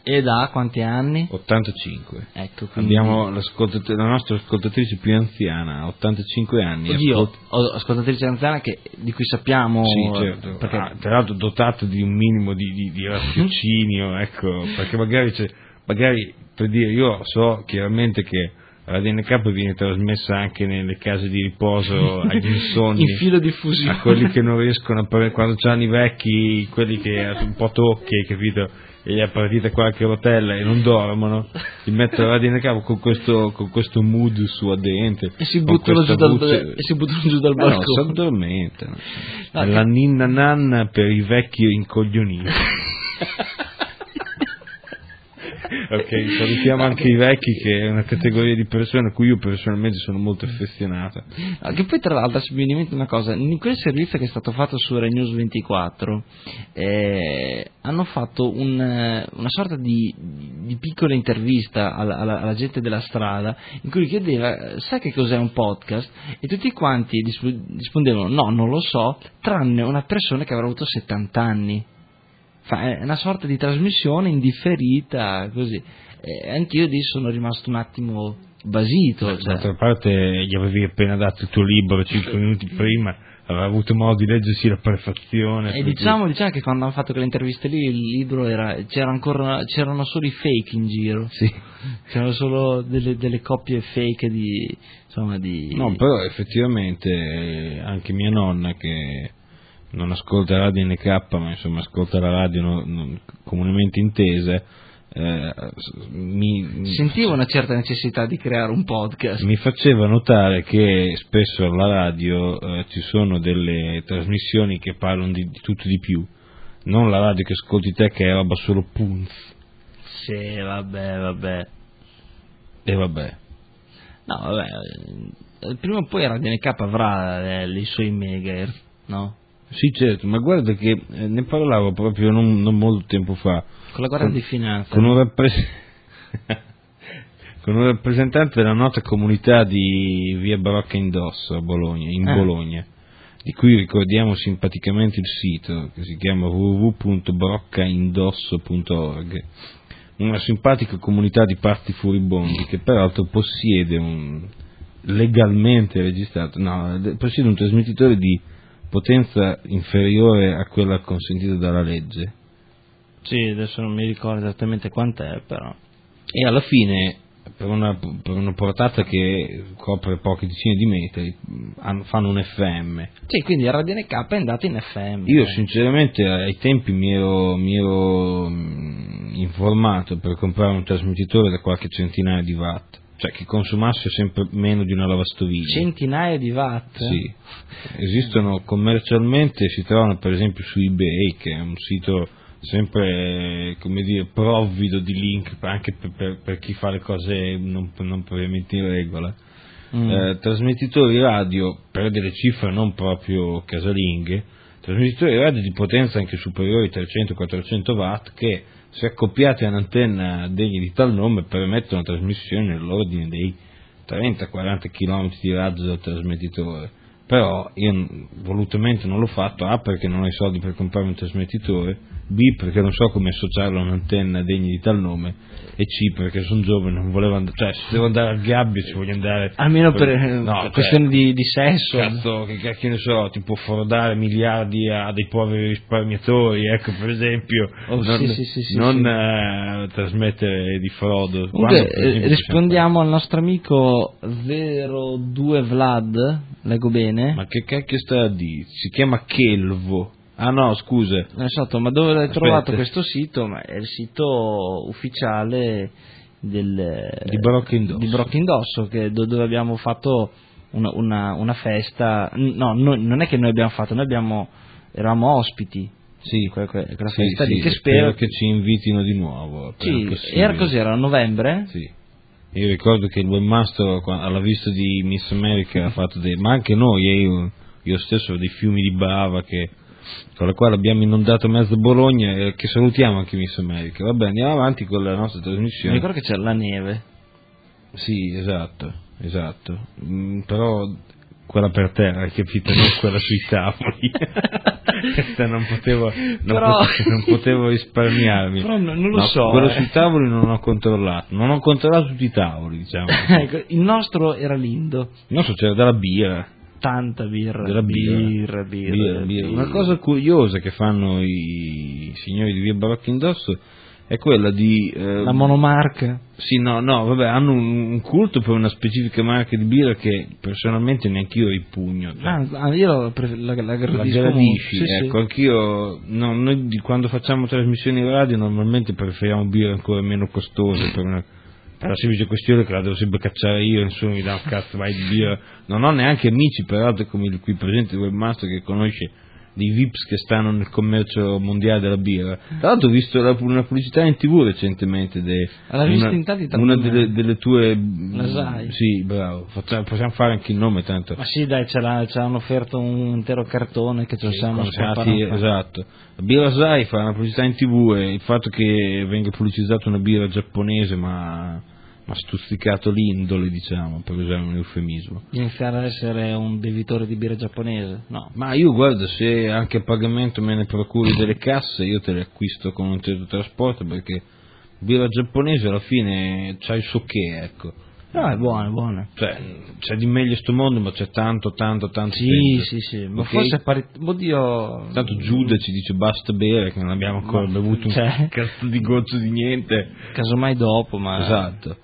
E da quanti anni? ottantacinque. Ecco, quindi... Abbiamo l'ascoltat- la nostra ascoltatrice più anziana, ottantacinque anni. Oddio, ascolt- ho ascoltatrice anziana che, di cui sappiamo... Sì, certo. Perché... Ah, tra l'altro dotata di un minimo di, di, di raziocinio, ecco, perché magari c'è, magari per dire, io so chiaramente che la D N K viene trasmessa anche nelle case di riposo agli insonni, in filo diffusione, a quelli che non riescono a parlare, quando c'hanno i vecchi, quelli che sono un po' tocchi, capito? E gli è partita qualche rotella e non dormono, ti mettono la D N K con questo, con questo mood suadente e si buttano giù dal, voce... e si buttano giù dal balcone. balcone. No, si addormentano. No, È la che... ninna nanna per i vecchi incoglioniti. Ok, salutiamo no, anche che... i vecchi, che è una categoria di persone a cui io personalmente sono molto affezionata. No, che poi tra l'altro mi viene in mente una cosa, in quel servizio che è stato fatto su Rai News ventiquattro eh, hanno fatto un, una sorta di, di piccola intervista alla, alla, alla gente della strada in cui chiedeva sai che cos'è un podcast, e tutti quanti rispondevano no, non lo so, tranne una persona che avrà avuto settanta anni. Fa, è una sorta di trasmissione indifferita, così. E anch'io lì sono rimasto un attimo basito. Cioè. D'altra parte gli avevi appena dato il tuo libro cinque minuti prima, aveva avuto modo di leggersi la prefazione. E diciamo, cui... diciamo che quando hanno fatto quelle interviste lì il libro era, c'era ancora, c'erano solo i fake in giro. Sì. C'erano solo delle, delle coppie fake di, insomma, di... No, però effettivamente anche mia nonna, che non ascolta la D N K, ma insomma ascolta la radio non, non, comunemente intesa, eh, mi, sentivo una certa necessità di creare un podcast. Mi faceva notare che spesso alla radio eh, ci sono delle trasmissioni che parlano di, di tutto di più, non la radio che ascolti te, che è roba solo punz. Sì, vabbè, vabbè. E vabbè. No, vabbè, prima o poi la D N K avrà eh, i suoi megahertz, no? Sì, certo, ma guarda che eh, ne parlavo proprio non, non molto tempo fa. Con la guardia con, di finanza. Con un, rappres- con un rappresentante della nota comunità di Via Barocca Indosso a Bologna, in eh. Bologna, di cui ricordiamo simpaticamente il sito, che si chiama w w w punto baroccaindosso punto org. Una simpatica comunità di parti furibondi che peraltro possiede un legalmente registrato, no, possiede un trasmettitore di potenza inferiore a quella consentita dalla legge. Sì, adesso non mi ricordo esattamente quant'è, però. E alla fine, per una, per una portata che copre poche decine di metri, fanno un F M. Sì, quindi la Radio N K è andata in F M. Io sinceramente ai tempi mi ero, mi ero mh, informato per comprare un trasmettitore da qualche centinaia di watt, cioè che consumasse sempre meno di una lavastoviglie. Centinaia di watt? Sì, esistono commercialmente, si trovano per esempio su eBay, che è un sito sempre, come dire, provvido di link anche per, per, per chi fa le cose non, non propriamente in regola. Mm. Eh, trasmettitori radio per delle cifre non proprio casalinghe, trasmettitori radio di potenza anche superiori ai trecento quattrocento watt, che se accoppiati a un'antenna degna di tal nome permettono trasmissioni nell'ordine dei trenta quaranta chilometri di raggio del trasmettitore. Però io volutamente non l'ho fatto, A perché non ho i soldi per comprare un trasmettitore, B perché non so come associarlo a un'antenna degna di tal nome, e C perché sono giovane, non volevo andare, cioè se devo andare al gabbio ci voglio andare almeno per, per no, cioè, questioni di, di sesso, cazzo, che cacchio ne so, tipo frodare miliardi a dei poveri risparmiatori, ecco, per esempio, oh, non, sì, sì, sì, sì, non sì. Uh, trasmettere di frodo. Comunque, Quando, rispondiamo al nostro amico zero due Vlad, leggo bene. Ma che cacchio sta a dire? Si chiama Kelvo. Ah no, scusa. Non so, ma dove hai trovato questo sito? Ma è il sito ufficiale del, di Barocca Indosso, di Barocca Indosso, che, dove abbiamo fatto una, una, una festa. No, no, non è che noi abbiamo fatto, noi abbiamo eravamo ospiti. Sì, quella, quella sì, festa sì, lì, che spero, spero che ci invitino di nuovo. Sì, era così, era a novembre? Sì. Io ricordo che il webmaster alla vista di Miss America ha fatto dei, ma anche noi, io, io stesso, dei fiumi di bava che, con la quale abbiamo inondato mezzo Bologna, e che salutiamo anche Miss America. Vabbè, andiamo avanti con la nostra trasmissione. Mi ricordo che c'era la neve. Sì, esatto, esatto. Mm, però quella per terra, hai capito? Non quella sui tavoli. Questa non potevo, non, Però... potevo, non potevo risparmiarmi. Però non, non lo no, so. Quello eh. sui tavoli non ho controllato, non ho controllato tutti i tavoli, diciamo. Ecco, il nostro era lindo. Non so, c'era della birra. Tanta birra. Della birra. Birra, birra, Birra, birra. Una cosa curiosa che fanno i signori di Via Barocca Indosso è quella di... Eh, La monomarca. Sì, no, no, vabbè, hanno un, un culto per una specifica marca di birra che personalmente neanch'io ripugno. Cioè. Ah, io la, la, la La gradisco. gradisci, Sì, ecco, sì. anch'io, no, noi di- quando facciamo trasmissioni in radio normalmente preferiamo birre ancora meno costose per, una, per la semplice questione che la devo sempre cacciare io, nessuno mi dà un cazzo mai di birra, non ho neanche amici peraltro come il qui presente il webmaster che conosce dei V I Ps che stanno nel commercio mondiale della birra. Tra l'altro ho visto la- una pubblicità in tv recentemente de, L'ha vista una, in tanti una tanti- delle, delle tue... La sai? Sì, bravo, facciamo, possiamo fare anche il nome tanto. Ma sì, dai, ce, l'ha, ce l'hanno offerto un intero cartone che ce lo Sì, siamo quando siamo scappato. andati- esatto. La birra Sai fa una pubblicità in tv e il fatto che venga pubblicizzata una birra giapponese ma ha stuzzicato l'indole, diciamo, per usare un eufemismo. Iniziare ad essere un bevitore di birra giapponese? No. Ma io guarda, se anche a pagamento me ne procuri delle casse, io te le acquisto con un teletrasporto perché birra giapponese alla fine c'ha il suo che, ecco. No, è buono, è buono. Cioè, c'è di meglio sto mondo, ma c'è tanto, tanto, tanto Sì, peggio. sì, sì, ma Ok? forse pari... Oddio... Tanto Giuda ci dice basta bere, che non abbiamo ancora Ma- bevuto cioè- un cazzo di goccio di niente. Casomai dopo, ma... Esatto.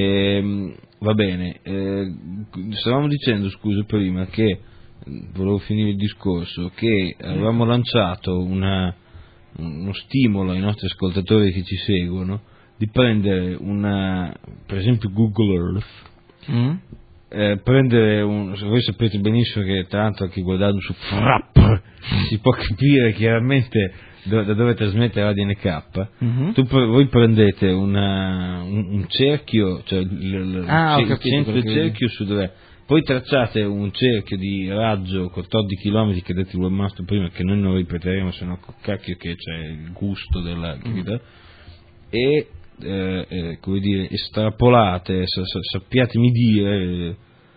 Ehm, va bene, eh, stavamo dicendo, scusa prima, che eh, volevo finire il discorso, che avevamo lanciato una, uno stimolo ai nostri ascoltatori che ci seguono di prendere una, per esempio Google Earth, Mm? eh, prendere un, voi sapete benissimo che tra l'altro anche guardando su Frapp si può capire chiaramente do, da dove trasmette Radio N K. Mhm. Tu, pre- voi prendete una, un, un cerchio, cioè il, il- Ah, ho il capito centro del quello che- cerchio su dove, poi tracciate un cerchio di raggio quattordici chilometri che ha detto il webmaster prima, che noi non ripeteremo, se no cacchio che c'è il gusto della capito? E eh, eh, come dire, estrapolate, sa- sa- sappiatemi dire, eh,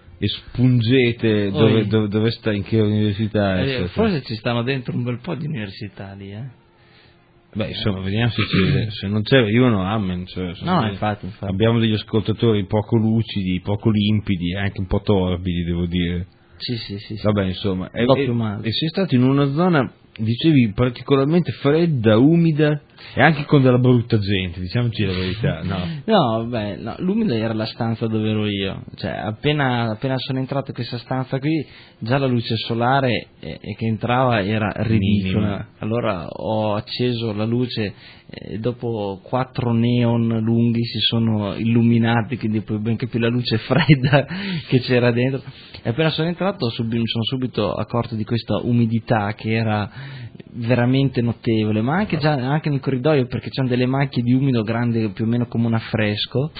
espungete dove, Oi. dove, dove sta, in che università è. Eh, eccetera. forse ci stanno dentro un bel po' di università lì, eh? Beh, insomma, vediamo se, c'è, se non c'è, io non amen. Cioè, se No, se- infatti, infatti. Abbiamo degli ascoltatori poco lucidi, poco limpidi, anche un po' torbidi, devo dire. Sì, sì, sì. sì. Vabbè, insomma. E, Doppio e, male. e sei stato in una zona, dicevi, particolarmente fredda, umida e anche con della brutta gente, diciamoci la verità, no? No, beh, no, l'umida era la stanza dove ero io, cioè appena, appena sono entrato in questa stanza qui, già la luce solare eh, eh, che entrava era ridicola, Minima. allora ho acceso la luce e dopo quattro neon lunghi si sono illuminati, quindi puoi ben capire la luce fredda che c'era dentro, e appena sono entrato sub- mi sono subito accorto di questa umidità che era veramente notevole, ma anche già anche nel corridoio, perché c'erano delle macchie di umido grandi più o meno come un affresco,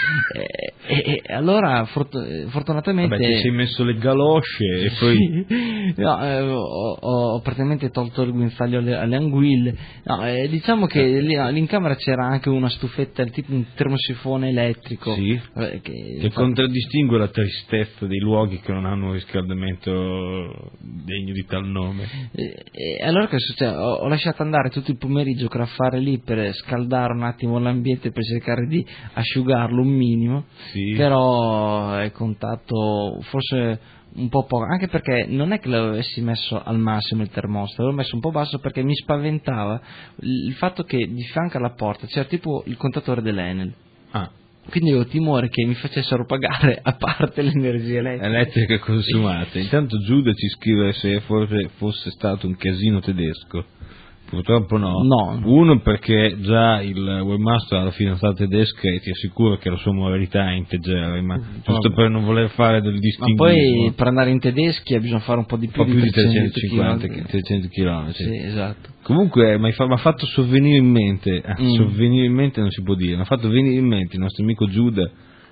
e, e- e allora fort- fortunatamente Vabbè, ti sei messo le galosce e poi... no, eh, ho, ho praticamente tolto il guinzaglio alle, alle anguille. No, eh, diciamo che lì, lì in camera c'era anche una stufetta, tipo un termosifone elettrico, Sì, eh, che, che contraddistingue la tristezza dei luoghi che non hanno un riscaldamento degno di tal nome. E, e allora che succede? Ho, ho lasciato andare tutto il pomeriggio a fare lì per scaldare un attimo l'ambiente, per cercare di asciugarlo un minimo, Sì. però è contato forse un po' poco, anche perché non è che l'avessi messo al massimo il termostato, l'avevo messo un po' basso perché mi spaventava il fatto che di fianco alla porta c'era tipo il contatore dell'Enel. Ah, Quindi avevo timore che mi facessero pagare a parte l'energia elettrica. elettrica consumata. Intanto Giuda ci scrive se forse fosse stato un casino tedesco. Purtroppo no. No. Uno perché già il webmaster ha la fidanzata tedesca e ti assicuro che la sua moralità è integere, ma giusto per non voler fare del Ma distinguismo. poi per andare in tedeschi bisogna fare un po' di un più, po' più di trecento trecentocinquanta chilometri. trecento chilometri. Sì, esatto. Comunque mi ha fatto sovvenire in mente, eh, Mm. sovvenire in mente non si può dire, mi ha fatto venire in mente il nostro amico Giuda,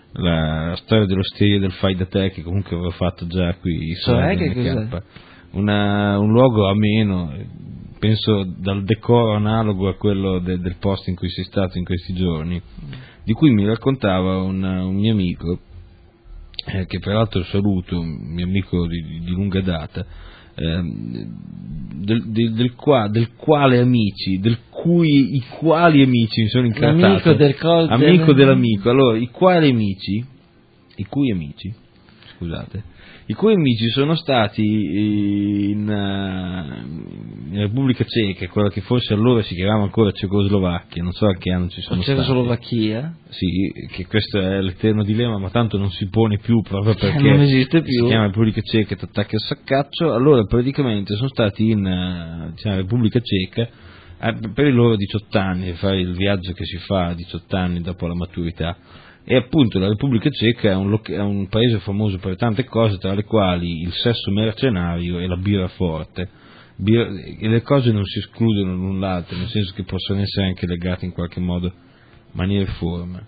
la, la storia dell'osteria del fai da te, che comunque avevo fatto già qui su Cioè, Radio che N K. cos'è? Una, un luogo ameno, penso dal decoro analogo a quello de, del posto in cui sei stato in questi giorni, di cui mi raccontava un, un mio amico eh, che peraltro saluto, un mio amico di, di lunga data, eh, del, del, del, qua, del quale amici, del cui i quali amici mi sono incartato, amico del col, amico del... dell'amico, allora i quali amici, i cui amici, scusate, i cui amici sono stati in, uh, in Repubblica Ceca, quella che forse allora si chiamava ancora Cecoslovacchia, non so a che anno ci sono stati. Cecoslovacchia? Sì, che questo è l'eterno dilemma, ma tanto non si pone più proprio perché non esiste più. Si chiama Repubblica Ceca e ti attacchi al saccaccio. Allora praticamente sono stati in uh, diciamo, Repubblica Ceca uh, per i loro diciotto anni, fare il viaggio che si fa a diciotto anni dopo la maturità. E appunto la Repubblica Ceca è un, lo- è un paese famoso per tante cose, tra le quali il sesso mercenario e la birra forte. Bir- e le cose non si escludono l'un l'altro, nel senso che possono essere anche legate in qualche modo maniera e forma.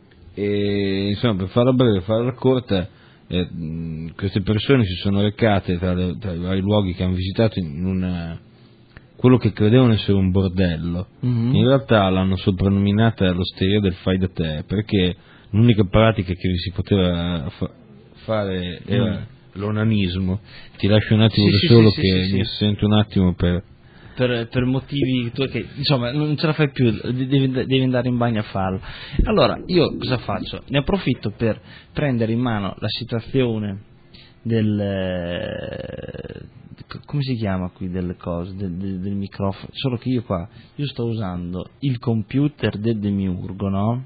E insomma, per farla breve, per farla corta, eh, mh, queste persone si sono recate tra, le, tra i vari luoghi che hanno visitato in una, quello che credevano essere un bordello. Mm-hmm. In realtà l'hanno soprannominata l'osteria del fai da te, perché l'unica pratica che vi si poteva fa- fare era mm. l'onanismo. Ti lascio un attimo sì, da sì, solo sì, che sì, mi sì. sento un attimo per... Per, per motivi tu, che insomma non ce la fai più, devi, devi andare in bagno a farlo. Allora io cosa faccio? Ne approfitto per prendere in mano la situazione del eh, come si chiama qui delle cose del, del, del microfono, solo che io qua io sto usando il computer del demiurgo, no?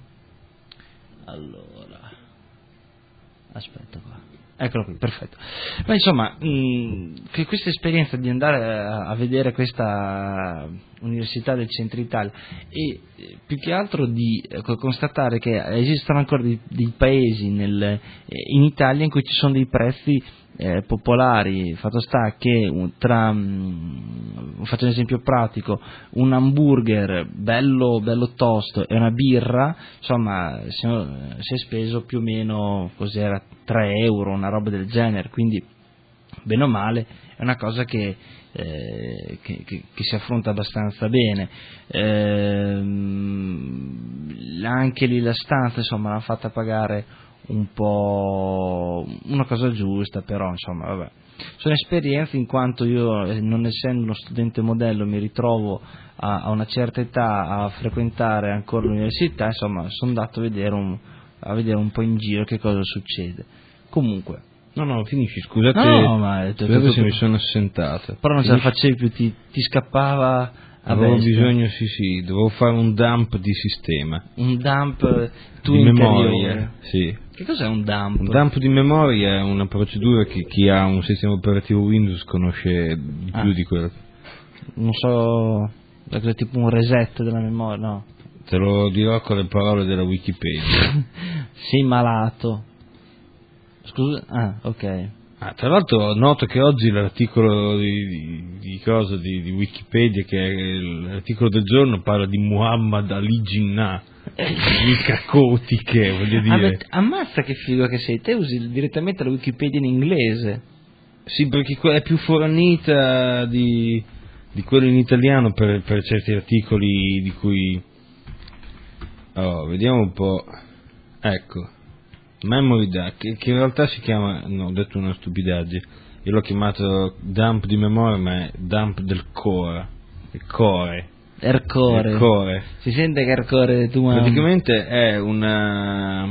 Allora aspetta qua, eccolo qui, perfetto. Ma insomma, mh, che questa esperienza di andare a, a vedere questa Università del Centro Italia e eh, più che altro di eh, constatare che esistono ancora dei, dei paesi nel, eh, in Italia in cui ci sono dei prezzi eh, popolari. Fatto sta che un, tra, mh, faccio un esempio pratico, un hamburger bello, bello tosto e una birra, insomma si, si è speso più o meno, cos'era, tre euro, una roba del genere, quindi bene o male è una cosa che, eh, che, che, che si affronta abbastanza bene. Ehm, anche lì la stanza insomma l'hanno fatta pagare un po' una cosa giusta, però insomma vabbè, sono esperienze, in quanto io, non essendo uno studente modello, mi ritrovo a, a una certa età a frequentare ancora l'università, insomma sono andato a vedere un, a vedere un po' in giro che cosa succede. Comunque No, no, finisci, scusate, no, ma scusate tutto, se mi sono assentato. Però non finisci. ce la facevi più, ti, ti scappava a Avevo bestia. bisogno, sì sì, dovevo fare un dump di sistema. Un dump tu di interiore. memoria, sì. Che cos'è un dump? Un dump di memoria è una procedura che chi ha un sistema operativo Windows conosce di Ah. più di quello. Non so, è tipo un reset della memoria, no? Te lo dirò con le parole della Wikipedia. Sei malato. Scusa, ah, ok. Ah, tra l'altro noto che oggi l'articolo di, di, di cosa di, di Wikipedia, che è l'articolo del giorno, parla di Muhammad Ali Jinnah, mica cotiche, voglio dire. Ah, beh, ammazza che figo che sei, te usi direttamente la Wikipedia in inglese. Sì, perché quella è più fornita di, di quello in italiano per, per certi articoli di cui... Oh, vediamo un po'. Ecco. Memory Dump, che, che in realtà si chiama, no, ho detto una stupidaggine, io l'ho chiamato dump di memoria, ma è dump del core, il core, Ercore. il core. Si sente che Ercore tu hai un- Praticamente è una,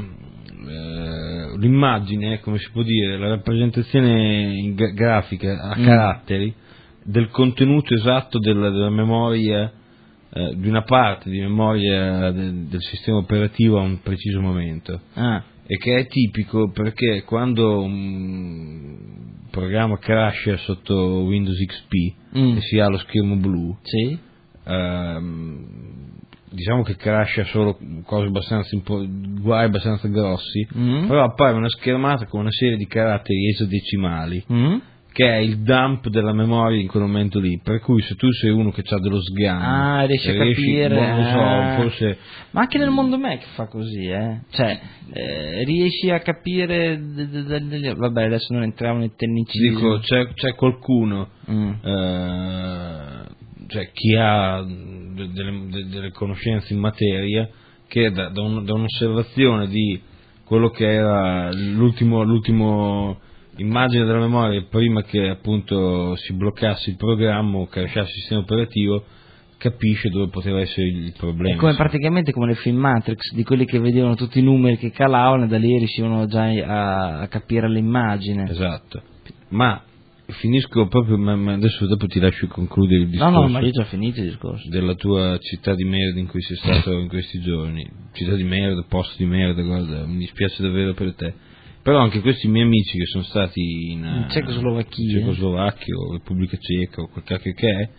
eh, l'immagine, come si può dire, la rappresentazione in gra- grafica a Mm. caratteri del contenuto esatto della, della memoria, eh, di una parte di memoria del, del sistema operativo a un preciso momento. Ah, E che è tipico perché quando un programma crasha sotto Windows X P mm. e si ha lo schermo blu, sì? ehm, diciamo che crasha solo cose abbastanza impo- guai abbastanza grossi, Mm. però appare una schermata con una serie di caratteri esadecimali Mm? che è il dump della memoria in quel momento lì, per cui se tu sei uno che ha dello sgam, Ah, riesci a capire, boh, non lo so, ah. forse Ma anche nel mondo Mac fa così, eh? Cioè, eh, riesci a capire... de- de- de- de- vabbè, adesso non entriamo nei tecnicismi. dico c'è, c'è qualcuno Mm. eh, cioè chi ha de- delle, de- delle conoscenze in materia che da, da, un- da un'osservazione di quello che era l'ultimo, l'ultimo immagine della memoria prima che appunto si bloccasse il programma o crashasse il sistema operativo, capisce dove poteva essere il problema. È come praticamente come nel film Matrix, di quelli che vedevano tutti i numeri che calavano e da lì riuscivano già a, a capire l'immagine. Esatto. Ma finisco proprio, ma, ma adesso dopo ti lascio concludere il discorso. No, no, ma io già finito il discorso. Della tua città di merda in cui sei stato in questi giorni. Città di merda, posto di merda, guarda, mi dispiace davvero per te. Però anche questi miei amici che sono stati in, in Cecoslovacchia, in Cecoslovacchia o Repubblica Ceca o quel cacchio che è,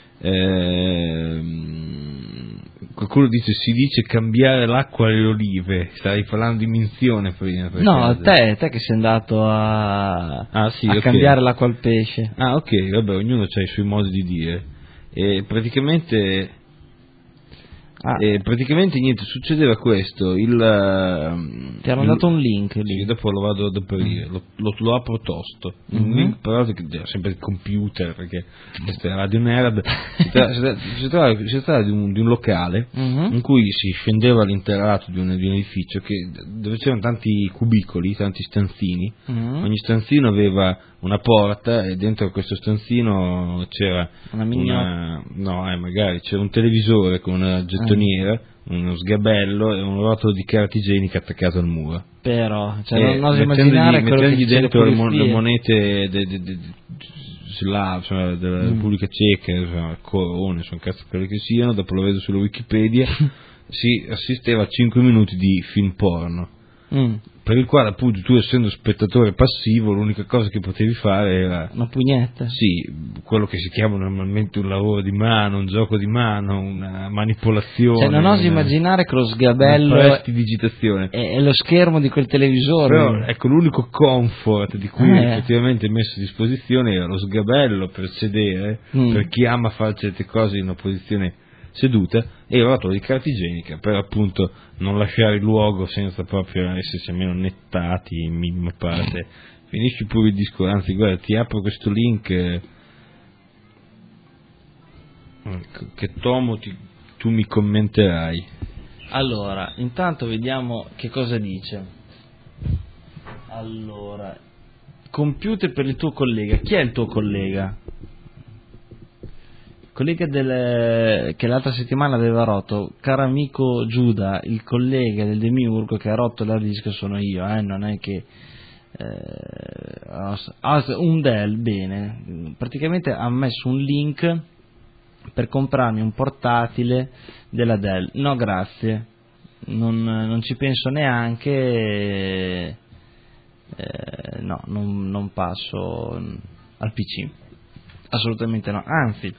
ehm, qualcuno dice, si dice cambiare l'acqua alle olive. Stavi parlando di minzione prima. No, te, te che sei andato a, ah, sì, a okay. cambiare l'acqua al pesce. Ah, ok, vabbè, ognuno ha i suoi modi di dire. E praticamente Ah. E praticamente niente, succedeva questo, il ti hanno dato un link lì. Sì, dopo lo vado ad aprire, lo, lo, lo apro tosto, un mm-hmm. link però che sempre il computer, perché questa è Radio Nerd. Si tratta, si tratta, si tratta di, un, di un locale mm-hmm. in cui si scendeva all'interrato di un, di un edificio che, dove c'erano tanti cubicoli, tanti stanzini, mm-hmm. ogni stanzino aveva una porta e dentro questo stanzino c'era una, una no, eh, magari c'era un televisore con una gettoniera, eh. uno sgabello e un rotolo di carta igienica attaccato al muro. Però, cioè, non oso immaginare quello che dentro le, mon- le monete de, de, de, de, slav, cioè, della mm. Repubblica Ceca, cioè, corone, sono cazzo quelli che siano, dopo lo vedo sulla Wikipedia, si assisteva a cinque minuti di film porno. Mm. Per il quale appunto tu, essendo spettatore passivo, l'unica cosa che potevi fare era una pugnetta, sì, quello che si chiama normalmente un lavoro di mano, un gioco di mano, una manipolazione, cioè non oso una, immaginare che lo sgabello una digitazione è, è lo schermo di quel televisore. Però ecco, l'unico comfort di cui eh. effettivamente è messo a disposizione era lo sgabello per sedere, mm. per chi ama fare certe cose in una posizione seduta, e il rotolo di carta igienica per appunto non lasciare il luogo senza proprio esserci almeno nettati in minima parte. Finisci pure il disco, anzi guarda, ti apro questo link, eh, che tomo ti, tu mi commenterai. Allora, intanto vediamo che cosa dice. Allora, computer per il tuo collega. Chi è il tuo collega? Collega del, che l'altra settimana aveva rotto. Caro amico Giuda, il collega del Demiurgo che ha rotto l'hard disk sono io, eh? Non è che eh, un Dell, bene, praticamente ha messo un link per comprarmi un portatile della Dell. No grazie, non, non ci penso neanche, eh, no, non, non passo al P C, assolutamente no, anzi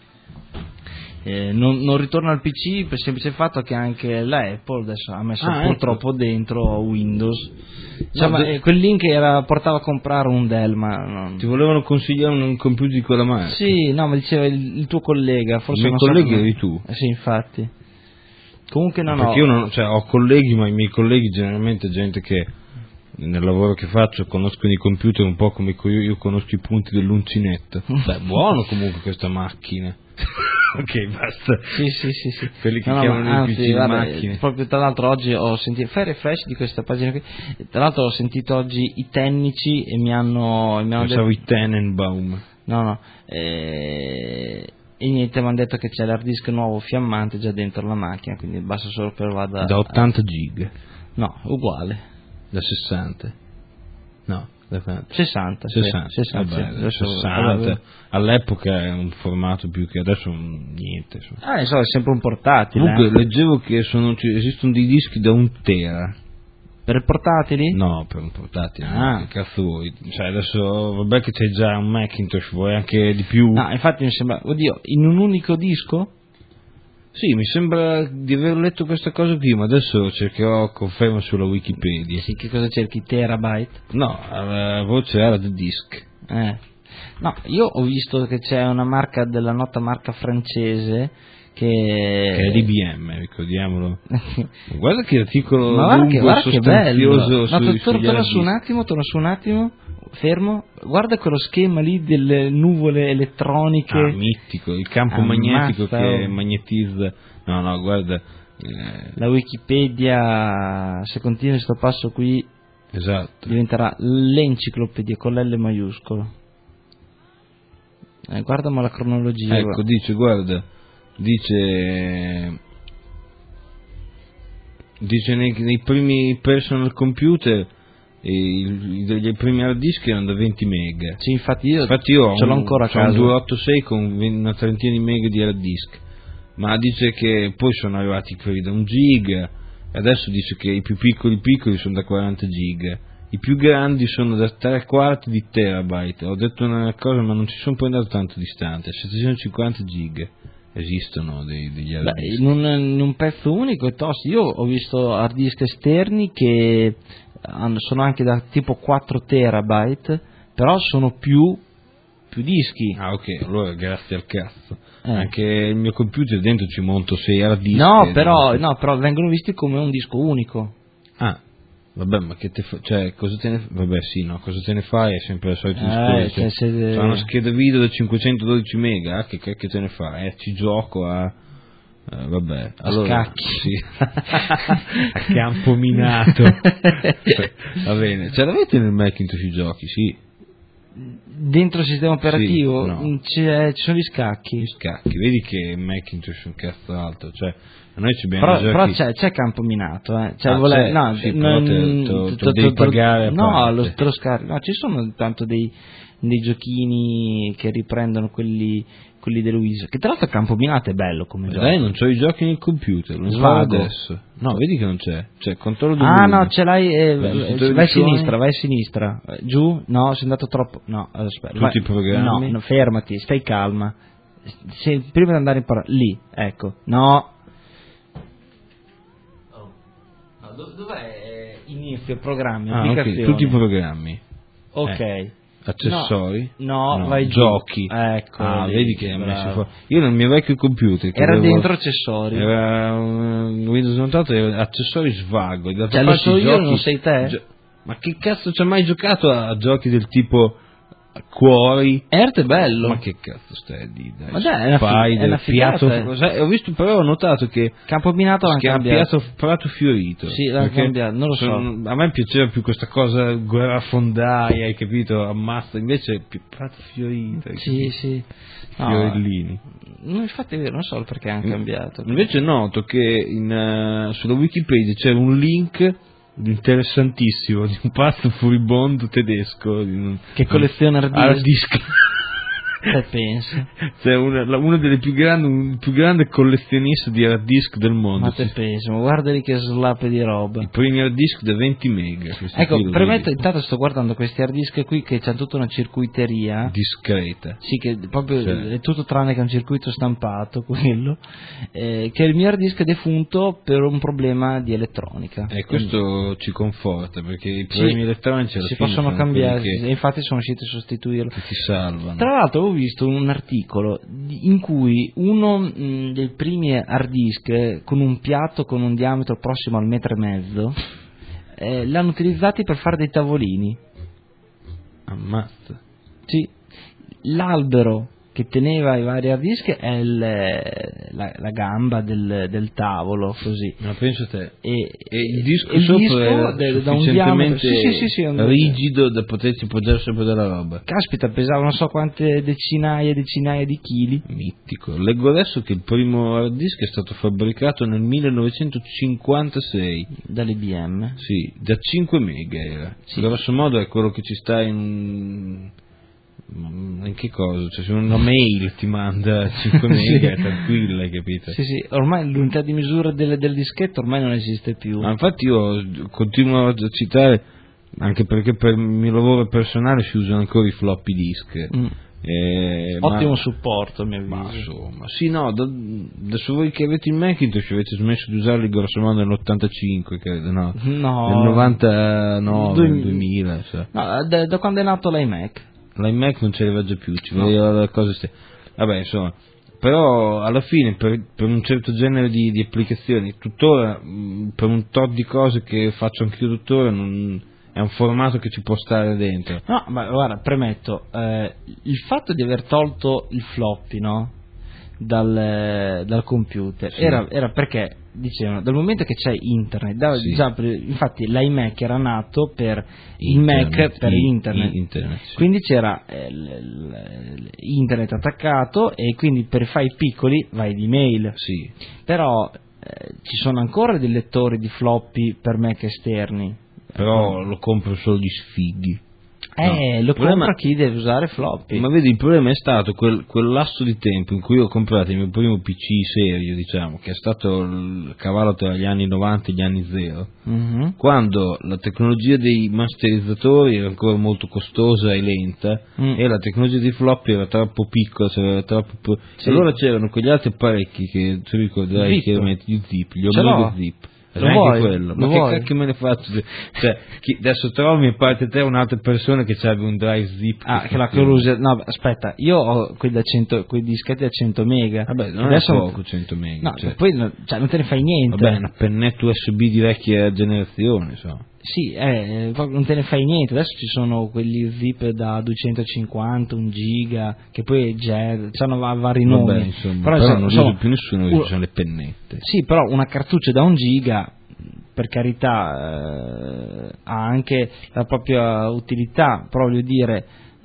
Eh, non, non ritorno al P C per il semplice fatto che anche la Apple adesso ha messo ah, purtroppo ecco. dentro Windows, cioè, no, ma, de- quel link era, portava a comprare un Dell, ma non... ti volevano consigliare un computer di quella marca? Sì, no, ma diceva il, il tuo collega, forse il mio collega so eri tu? Eh, sì, infatti. Comunque no, perché no. io non, cioè, ho colleghi, ma i miei colleghi generalmente gente che nel lavoro che faccio conoscono i computer un po' come io, io conosco i punti dell'uncinetto. Beh, buono comunque questa macchina. Ok, basta. Sì, sì, sì, sì. Quelli che no, chiamano no, i P C di macchine. Proprio tra l'altro oggi ho sentito, fai refresh di questa pagina qui. Tra l'altro ho sentito oggi i tecnici e mi hanno, mi hanno Pensavo detto... i Tenenbaum. No, no. Eh... E niente, mi hanno detto che c'è l'hard disk nuovo fiammante già dentro la macchina, quindi basta solo che vada... Da ottanta giga? No, uguale. Da sessanta? No, da quanto? sessanta. sessanta, sì, sessanta, vabbè, sì. Adesso, sessanta. All'epoca è un formato più che adesso niente. Insomma. Ah, insomma, è sempre un portatile. Comunque eh. leggevo che sono, esistono dei dischi da un tera. Per i portatili? No, per un portatile. Ah. Che cazzo vuoi? Cioè adesso, vabbè che c'è già un Macintosh, vuoi anche di più? No, infatti mi sembra, oddio, in un unico disco? Sì, mi sembra di aver letto questa cosa qui, ma adesso cercherò conferma sulla Wikipedia. Sì, che cosa cerchi? Terabyte? No, la voce hard disk. Eh. No, io ho visto che c'è una marca della nota marca francese che... Che è l'I B M, ricordiamolo. Guarda che articolo ma lungo che, guarda e sostanzioso. Che bello. No, sui, torna su un attimo, torna su un attimo, fermo, guarda quello schema lì delle nuvole elettroniche. Ah, mitico, il campo Ammazza, magnetico che oh. magnetizza. No, no, guarda. Eh. La Wikipedia, se continui sto passo qui, Esatto. Diventerà l'enciclopedia con l'L maiuscolo. Eh, guardami la cronologia. Ecco, guarda. dice, guarda, dice dice nei, nei primi personal computer e i, i, i primi hard disk erano da venti mega. Sì, infatti io, infatti io ce l'ho un, ancora a c'ho un casa. duecentottantasei con una trentina di mega di hard disk, ma dice che poi sono arrivati quelli da un giga, e adesso dice che i più piccoli piccoli sono da quaranta giga, i più grandi sono da tre quarti di terabyte. Ho detto una cosa ma non ci sono poi andato tanto distante, settecentocinquanta giga esistono dei, degli hard Beh, disk. in, un, in un pezzo unico è tosto. Io ho visto hard disk esterni che hanno, sono anche da tipo quattro terabyte, però sono più, più dischi. Ah, ok, allora grazie al cazzo. Eh. Anche il mio computer dentro ci monto sei hard disk. No, e però, dentro- no, però vengono visti come un disco unico. Ah, vabbè, ma che te fa... cioè, cosa te ne vabbè, sì, no, cosa te ne fai? È sempre la solita Eh, discorso. cioè, se- C'ha una scheda video da cinquecentododici mega, ah, che cacchio te ne fa? Eh, ci gioco a eh, vabbè, A allora, scacchi. sì. A campo minato. Va bene. Ce l'avete nel Macintosh i giochi? Sì. Dentro il sistema operativo Sì, no. c'è- ci sono gli scacchi. Gli scacchi, vedi che Macintosh è un cazzo alto, cioè a noi ci abbiamo Però, giochi... però c'è, c'è campo minato, eh. Cioè, Ah, vuole- c'è? no, Sì, non- però te- te- te- te- lo devi te- pagare a no, parte. lo, te lo scarichi. No, ci sono tanto dei, dei giochini che riprendono quelli, quelli dell'Uisa. Che tra l'altro campo minato è bello come Ma gioco. dai, non c'ho i giochi nel computer, lo Svago. svago adesso. No, vedi che non c'è. C'è controllo di Ah volume. no, ce l'hai, eh, Beh, eh, tutte le vai a edizioni, sinistra, vai a sinistra. Eh, Giù? No, sei andato troppo. No, aspetta. Tutti vai- i programmi? No, no, fermati, stai calma. Se- prima di andare in parla, lì, ecco. No. No, dov- dov'è inizio, programmi, Ah, ok, applicazioni? tutti i programmi. Ok. Eh, Accessori? No, no, vai giù. Giochi. Ecco, Ah, lì, vedi che ha messo bravo. fuori. Io nel mio vecchio computer che Era avevo- dentro accessori. Era un Windows novantotto, era accessori svago. D'altra Cioè, lo parte so i io, giochi- non sei te? gio- Ma che cazzo ci ha mai giocato a, a giochi del tipo Cuori? Ert è bello. Ma che cazzo stai a dire? Dai, Ma dai, è una fi- Spider, è una figata, Piatto- eh. sai, ho visto, però ho notato che Campo minato si l'hanno chiama cambiato. Piatto Prato Fiorito. Sì, l'hanno perché cambiato, non lo so. sono- a me piaceva più questa cosa guerrafondaia, hai capito? Ammazza, invece è più Prato Fiorito. hai Sì, capito? sì. No, Fiorellini. no, infatti è vero, non so perché hanno cambiato. Invece noto che in, eh, sulla Wikipedia c'è un link interessantissimo di un pazzo furibondo tedesco di un- Che colleziona hard disk. hard disk. Te pensi? C'è una, la- una delle più grandi, un più grande collezionista di hard disk del mondo. Ma te pensi? Ma guarda lì che slappe di roba. I primi hard disk da venti mega. questi Ecco, qui lo premetto, vedi. intanto sto guardando questi hard disk qui che c'hanno tutta una circuiteria. Discreta. Sì, che proprio Sì. è tutto tranne che un circuito stampato, quello. eh, che il mio hard disk è defunto per un problema di elettronica. E questo ci conforta perché i Sì, problemi elettronici alla si fine possono sono cambiare, quelli e che, infatti sono riusciti a sostituirlo. che ti salvano. Tra l'altro ho visto un articolo di- in cui uno mh, dei primi hard disk eh, con un piatto con un diametro prossimo al metro e mezzo eh, l'hanno utilizzati per fare dei tavolini. Ammazza. Sì, l'albero che teneva i vari hard disk è il, la, la gamba del, del tavolo, così. Ma pensa te. E, E il disco e il sopra disco era de- da un diametro sufficientemente sì, sì, sì, sì, un- rigido da potersi poggiare sopra della roba. Caspita, pesava non so quante decinaia e decinaia di chili. Mitico. Leggo adesso che il primo hard disk è stato fabbricato nel millenovecentocinquantasei. Dall'I B M. Sì, da cinque mega era. Sì. Grosso modo è quello che ci sta in... in che cosa? Cioè se una mail ti manda cinque mega è tranquilla, hai capito? Sì, sì, ormai l'unità di misura del, del dischetto ormai non esiste più. Ma infatti io continuo a citare, anche perché per il mio lavoro personale si usano ancora i floppy disk. Mm. Eh, Ottimo ma, supporto, a mio avviso. ma insomma, sì, no, da- adesso voi che avete il Macintosh avete smesso di usarli grosso modo nell'ottantacinque, credo, no? No. Nel novantanove, Due- nel duemila, so. No, da, da quando è nato l'iMac. L'iMac non ce l'aveva già più, ci No. voleva le cose ste- vabbè, insomma, però alla fine per, per un certo genere di, di applicazioni, tuttora mh, per un tot di cose che faccio anch'io tuttora non, è un formato che ci può stare dentro. No, ma guarda, premetto, eh, il fatto di aver tolto il floppy, no? Dal, dal computer Sì. era, era perché dicevano, dal momento che c'è internet, da, Sì. già, infatti l'iMac era nato per il Internet, Mac per i- internet, i- internet, sì. quindi c'era eh, l- l- internet attaccato e quindi per file piccoli vai di mail, Sì. però eh, ci sono ancora dei lettori di floppy per Mac esterni, Però lo compro solo gli sfighi. eh, No, lo il problema- compra chi deve usare floppy. Ma vedi, il problema è stato quel, quel lasso di tempo in cui ho comprato il mio primo P C serio, diciamo, che è stato il cavallo tra gli anni novanta e gli anni zero, Mhm. quando la tecnologia dei masterizzatori era ancora molto costosa e lenta, Mm. e la tecnologia dei floppy era troppo piccola, cioè era troppo po- Sì. allora c'erano quegli altri apparecchi che tu ricorderai Zip. chiaramente, gli zip, gli Ce l'ho. Omega Zip. Lo Neanche vuoi? quello. Lo Ma vuoi? che cacchio me ne faccio? Cioè, chi- adesso trovi a parte te un'altra persona che abbia un drive zip. Ah, che la funziona. usa. No, aspetta, io ho quelli da cento, quei dischetti da cento mega. Vabbè, non Adesso è poco cento mega. No, cioè. poi no- cioè, non te ne fai niente. Vabbè, una pennetta U S B di vecchia generazione, insomma. Sì, eh, poi non te ne fai niente. Adesso ci sono quelli zip da duecentocinquanta, un giga, che poi jazz, hanno va- vari nomi. Vabbè, insomma, però, però, insomma, non insomma, uso più nessuno che uno- ci sono le pennette. Sì, però una cartuccia da un giga, per carità, eh, ha anche la propria utilità, però voglio dire,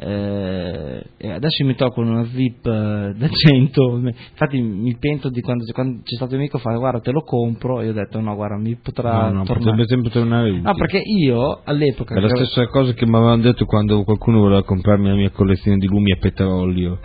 eh, e adesso mi tocco una zip eh, da cento, infatti mi pento di quando, quando c'è stato un amico fa guarda te lo compro, e io ho detto no guarda mi potrà No, no, tornare. potrebbe sempre tornare utile. No, perché io all'epoca È la che- stessa cosa che mi avevano detto quando qualcuno voleva comprarmi la mia collezione di lumi a petrolio.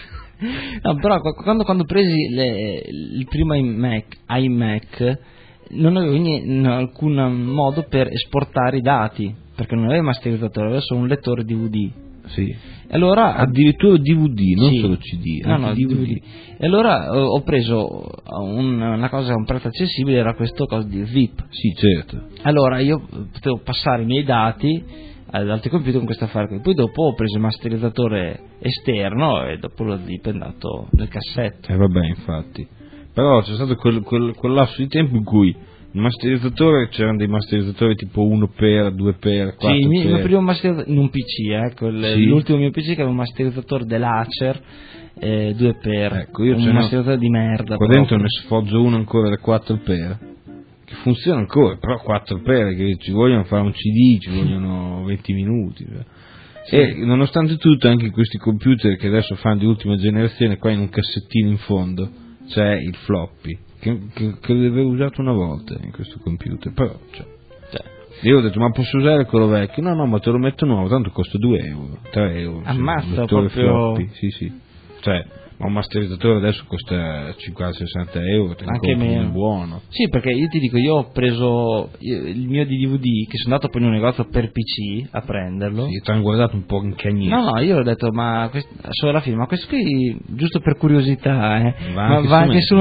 no, però qu- quando, quando presi le- il primo iMac, iMac non avevo niente, alcun modo per esportare i dati, perché non aveva masterizzatore, aveva solo un lettore D V D. Sì. E allora Addirittura D V D, non Sì. solo C D, No, anche no, D V D. D V D. E allora eh, ho preso un- una cosa a un prezzo accessibile, era questo cosa di zip. Sì, certo. Allora io potevo passare i miei dati ad altri computer con questo affare qui. Poi dopo ho preso il masterizzatore esterno e dopo lo zip è andato nel cassetto. E vabbè, infatti. Però c'è stato quel, quel, quel lasso di tempo in cui il masterizzatore, c'erano dei masterizzatori tipo uno per, due per, Sì, quattro il mio, il mio per. primo masterizzatore in un P C, eh, quel- Sì. l'ultimo mio P C che aveva un masterizzatore dell'Acer eh, due per, Ecco, io un ce n'ho- masterizzatore di merda. Qua dentro proprio. ne sfoggio uno ancora da quattro per, che funziona ancora, però quattro per, che ci vogliono fare un C D, ci vogliono venti minuti. Cioè. E nonostante tutto, anche questi computer che adesso fanno di ultima generazione, qua in un cassettino in fondo c'è il floppy, che, che, che l'avevo usato una volta in questo computer, però cioè, Cioè, io ho detto ma posso usare quello vecchio? No, no, ma te lo metto nuovo, tanto costa due euro, tre euro. sì, Ammazza, un lettore proprio- floppy, sì sì, cioè, ma un masterizzatore adesso costa cinquanta sessanta euro, te ne Anche compri meno. uno buono. sì, perché io ti dico, io ho preso io- il mio di D V D, che sono andato poi in un negozio per P C a prenderlo. Sì, ti hanno guardato un po' in cagnesco. No, no, io ho detto, ma quest- solo alla fine, ma questo qui, giusto per curiosità, eh, Va ma anche va su anche me. su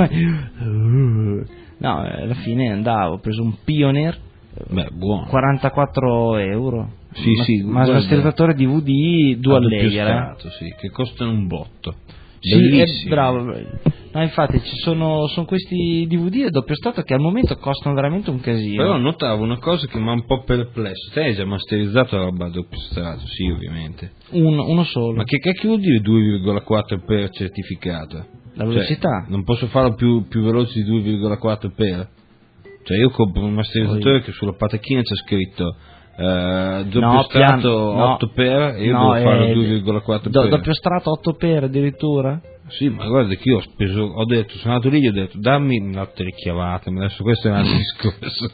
me. No, eh, alla fine andavo, ho preso un Pioneer, Beh, buono. quarantaquattro euro. Sì, ma, sì, ma guarda. masterizzatore D V D dual A doppio layer, eh. strato, sì, che costano un botto. Sì, è Bellissimi. bravo. No, infatti ci sono, sono questi D V D a doppio stato che al momento costano veramente un casino. Però notavo una cosa che mi ha un po' perplesso. Te hai già masterizzato la roba a doppio strato? Sì, ovviamente. uno, uno solo. Ma che cacchio vuol dire due virgola quattro per certificata? La velocità. Cioè, non posso farlo più, più veloce di due virgola quattro per? Cioè io compro un masterizzatore Poi- che sulla patachina c'è scritto eh, doppio No, strato piano, no. otto per e io No, devo farlo eh, due virgola quattro do- per. doppio strato otto per addirittura? Sì, ma guarda che io ho speso, ho detto, sono andato lì e ho detto dammi una notte chiavate, ma adesso questo è un altro discorso.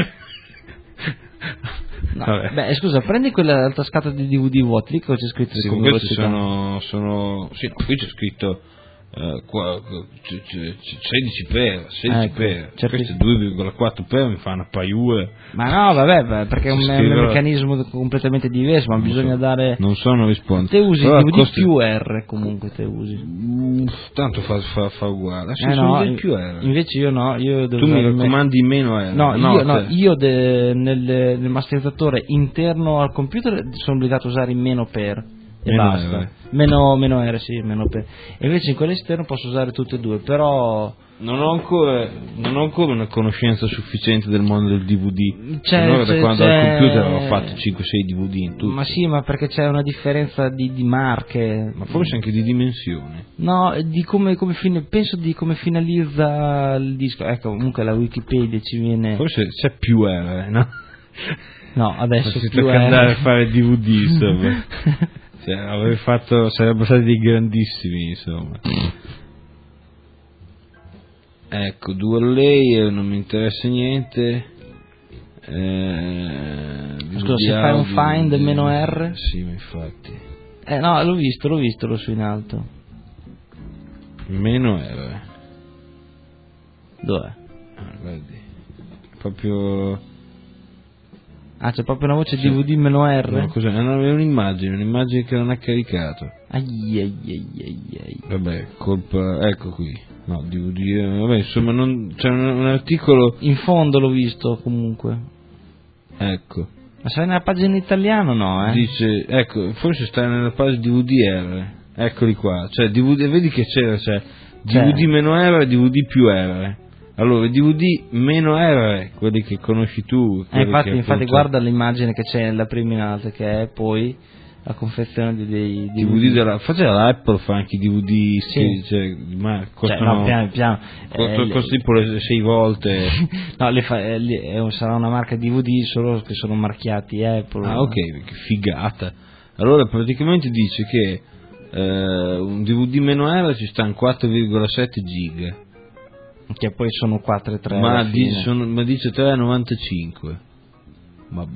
No. Vabbè. Beh, scusa, prendi quella tascata di D V D vuoti, lì cosa c'è scritto Sì, come questi velocità? sono, sono, sì, no, qui c'è scritto eh, qua, c- c- c- sedici per, sedici Ecco, per, certi- questi due virgola quattro per mi fa una paiura. Ma no, vabbè, beh, perché è un, Si è un scrive- meccanismo completamente diverso, ma Non bisogna so, dare... non so, non rispondo. Te usi Però D V D costa- più R comunque, te usi. Mm, tanto fa, fa, fa uguale. Ah, sì, Eh sono no, del più R. invece io no, io devo Tu mi usare il me- raccomandi meno R. No, io, no, te- io de- nel, nel masterizzatore interno al computer sono obbligato a usare il meno per, e Meno basta. R. Meno, meno R, sì, meno P. E invece in quello esterno posso usare tutte e due, però Non ho ancora, non ho ancora una conoscenza sufficiente del mondo del D V D. C'è- Allora da c'è- quando ho il c'è- computer ho fatto cinque sei D V D in tutto. ma sì, ma perché c'è una differenza di, di marche. Ma forse anche di dimensioni. No, di come, come fine- penso di come finalizza il disco. Ecco, comunque la Wikipedia ci viene. Forse c'è più R, no? No, adesso si più tocca è- andare a fare D V D, insomma. Cioè, avrei fatto, sarebbero stati dei grandissimi, insomma. Ecco, dual layer, non mi interessa niente. Eh, Scusa, se fai un find meno R? Sì, ma infatti. Eh no, l'ho visto, l'ho visto, l'ho su in alto. Meno R. Dov'è? Ah, guardi. Proprio. Ah, c'è proprio una voce Sì. D V D meno R? No, cos'è? Ah, no, è un'immagine, un'immagine che non ha caricato. Ai ai ai ai ai. Vabbè, colpa. Ecco qui. No, D V D. eh, Vabbè, insomma, non, c'è un, un articolo. In fondo l'ho visto comunque. Ecco. Ma sei nella pagina in italiano no, eh? Dice, ecco, forse sta nella pagina D V D R. Eccoli qua. Cioè, D V D, vedi che c'era, cioè, C'è. D V D meno R e D V D più R. Allora, D V D meno R, quelli che conosci tu. Eh, quelli infatti, che infatti appunto- guarda l'immagine che c'è nella prima in alto, che è poi la confezione di dei D V D della, faceva l'Apple, fa anche i D V D, Sì. cioè, ma Cioè, costano, no, piano piano. costano, Eh, costano tipo le sei volte. No, le fa- eh, li- eh, sarà una marca D V D solo che sono marchiati Apple. Ah, ok, che figata. Allora, praticamente dice che eh, un D V D meno R ci sta in quattro virgola sette giga. Che poi sono quattro e tre. Ma, alla di- fine. sono- ma dice tre virgola novantacinque. Vabbè.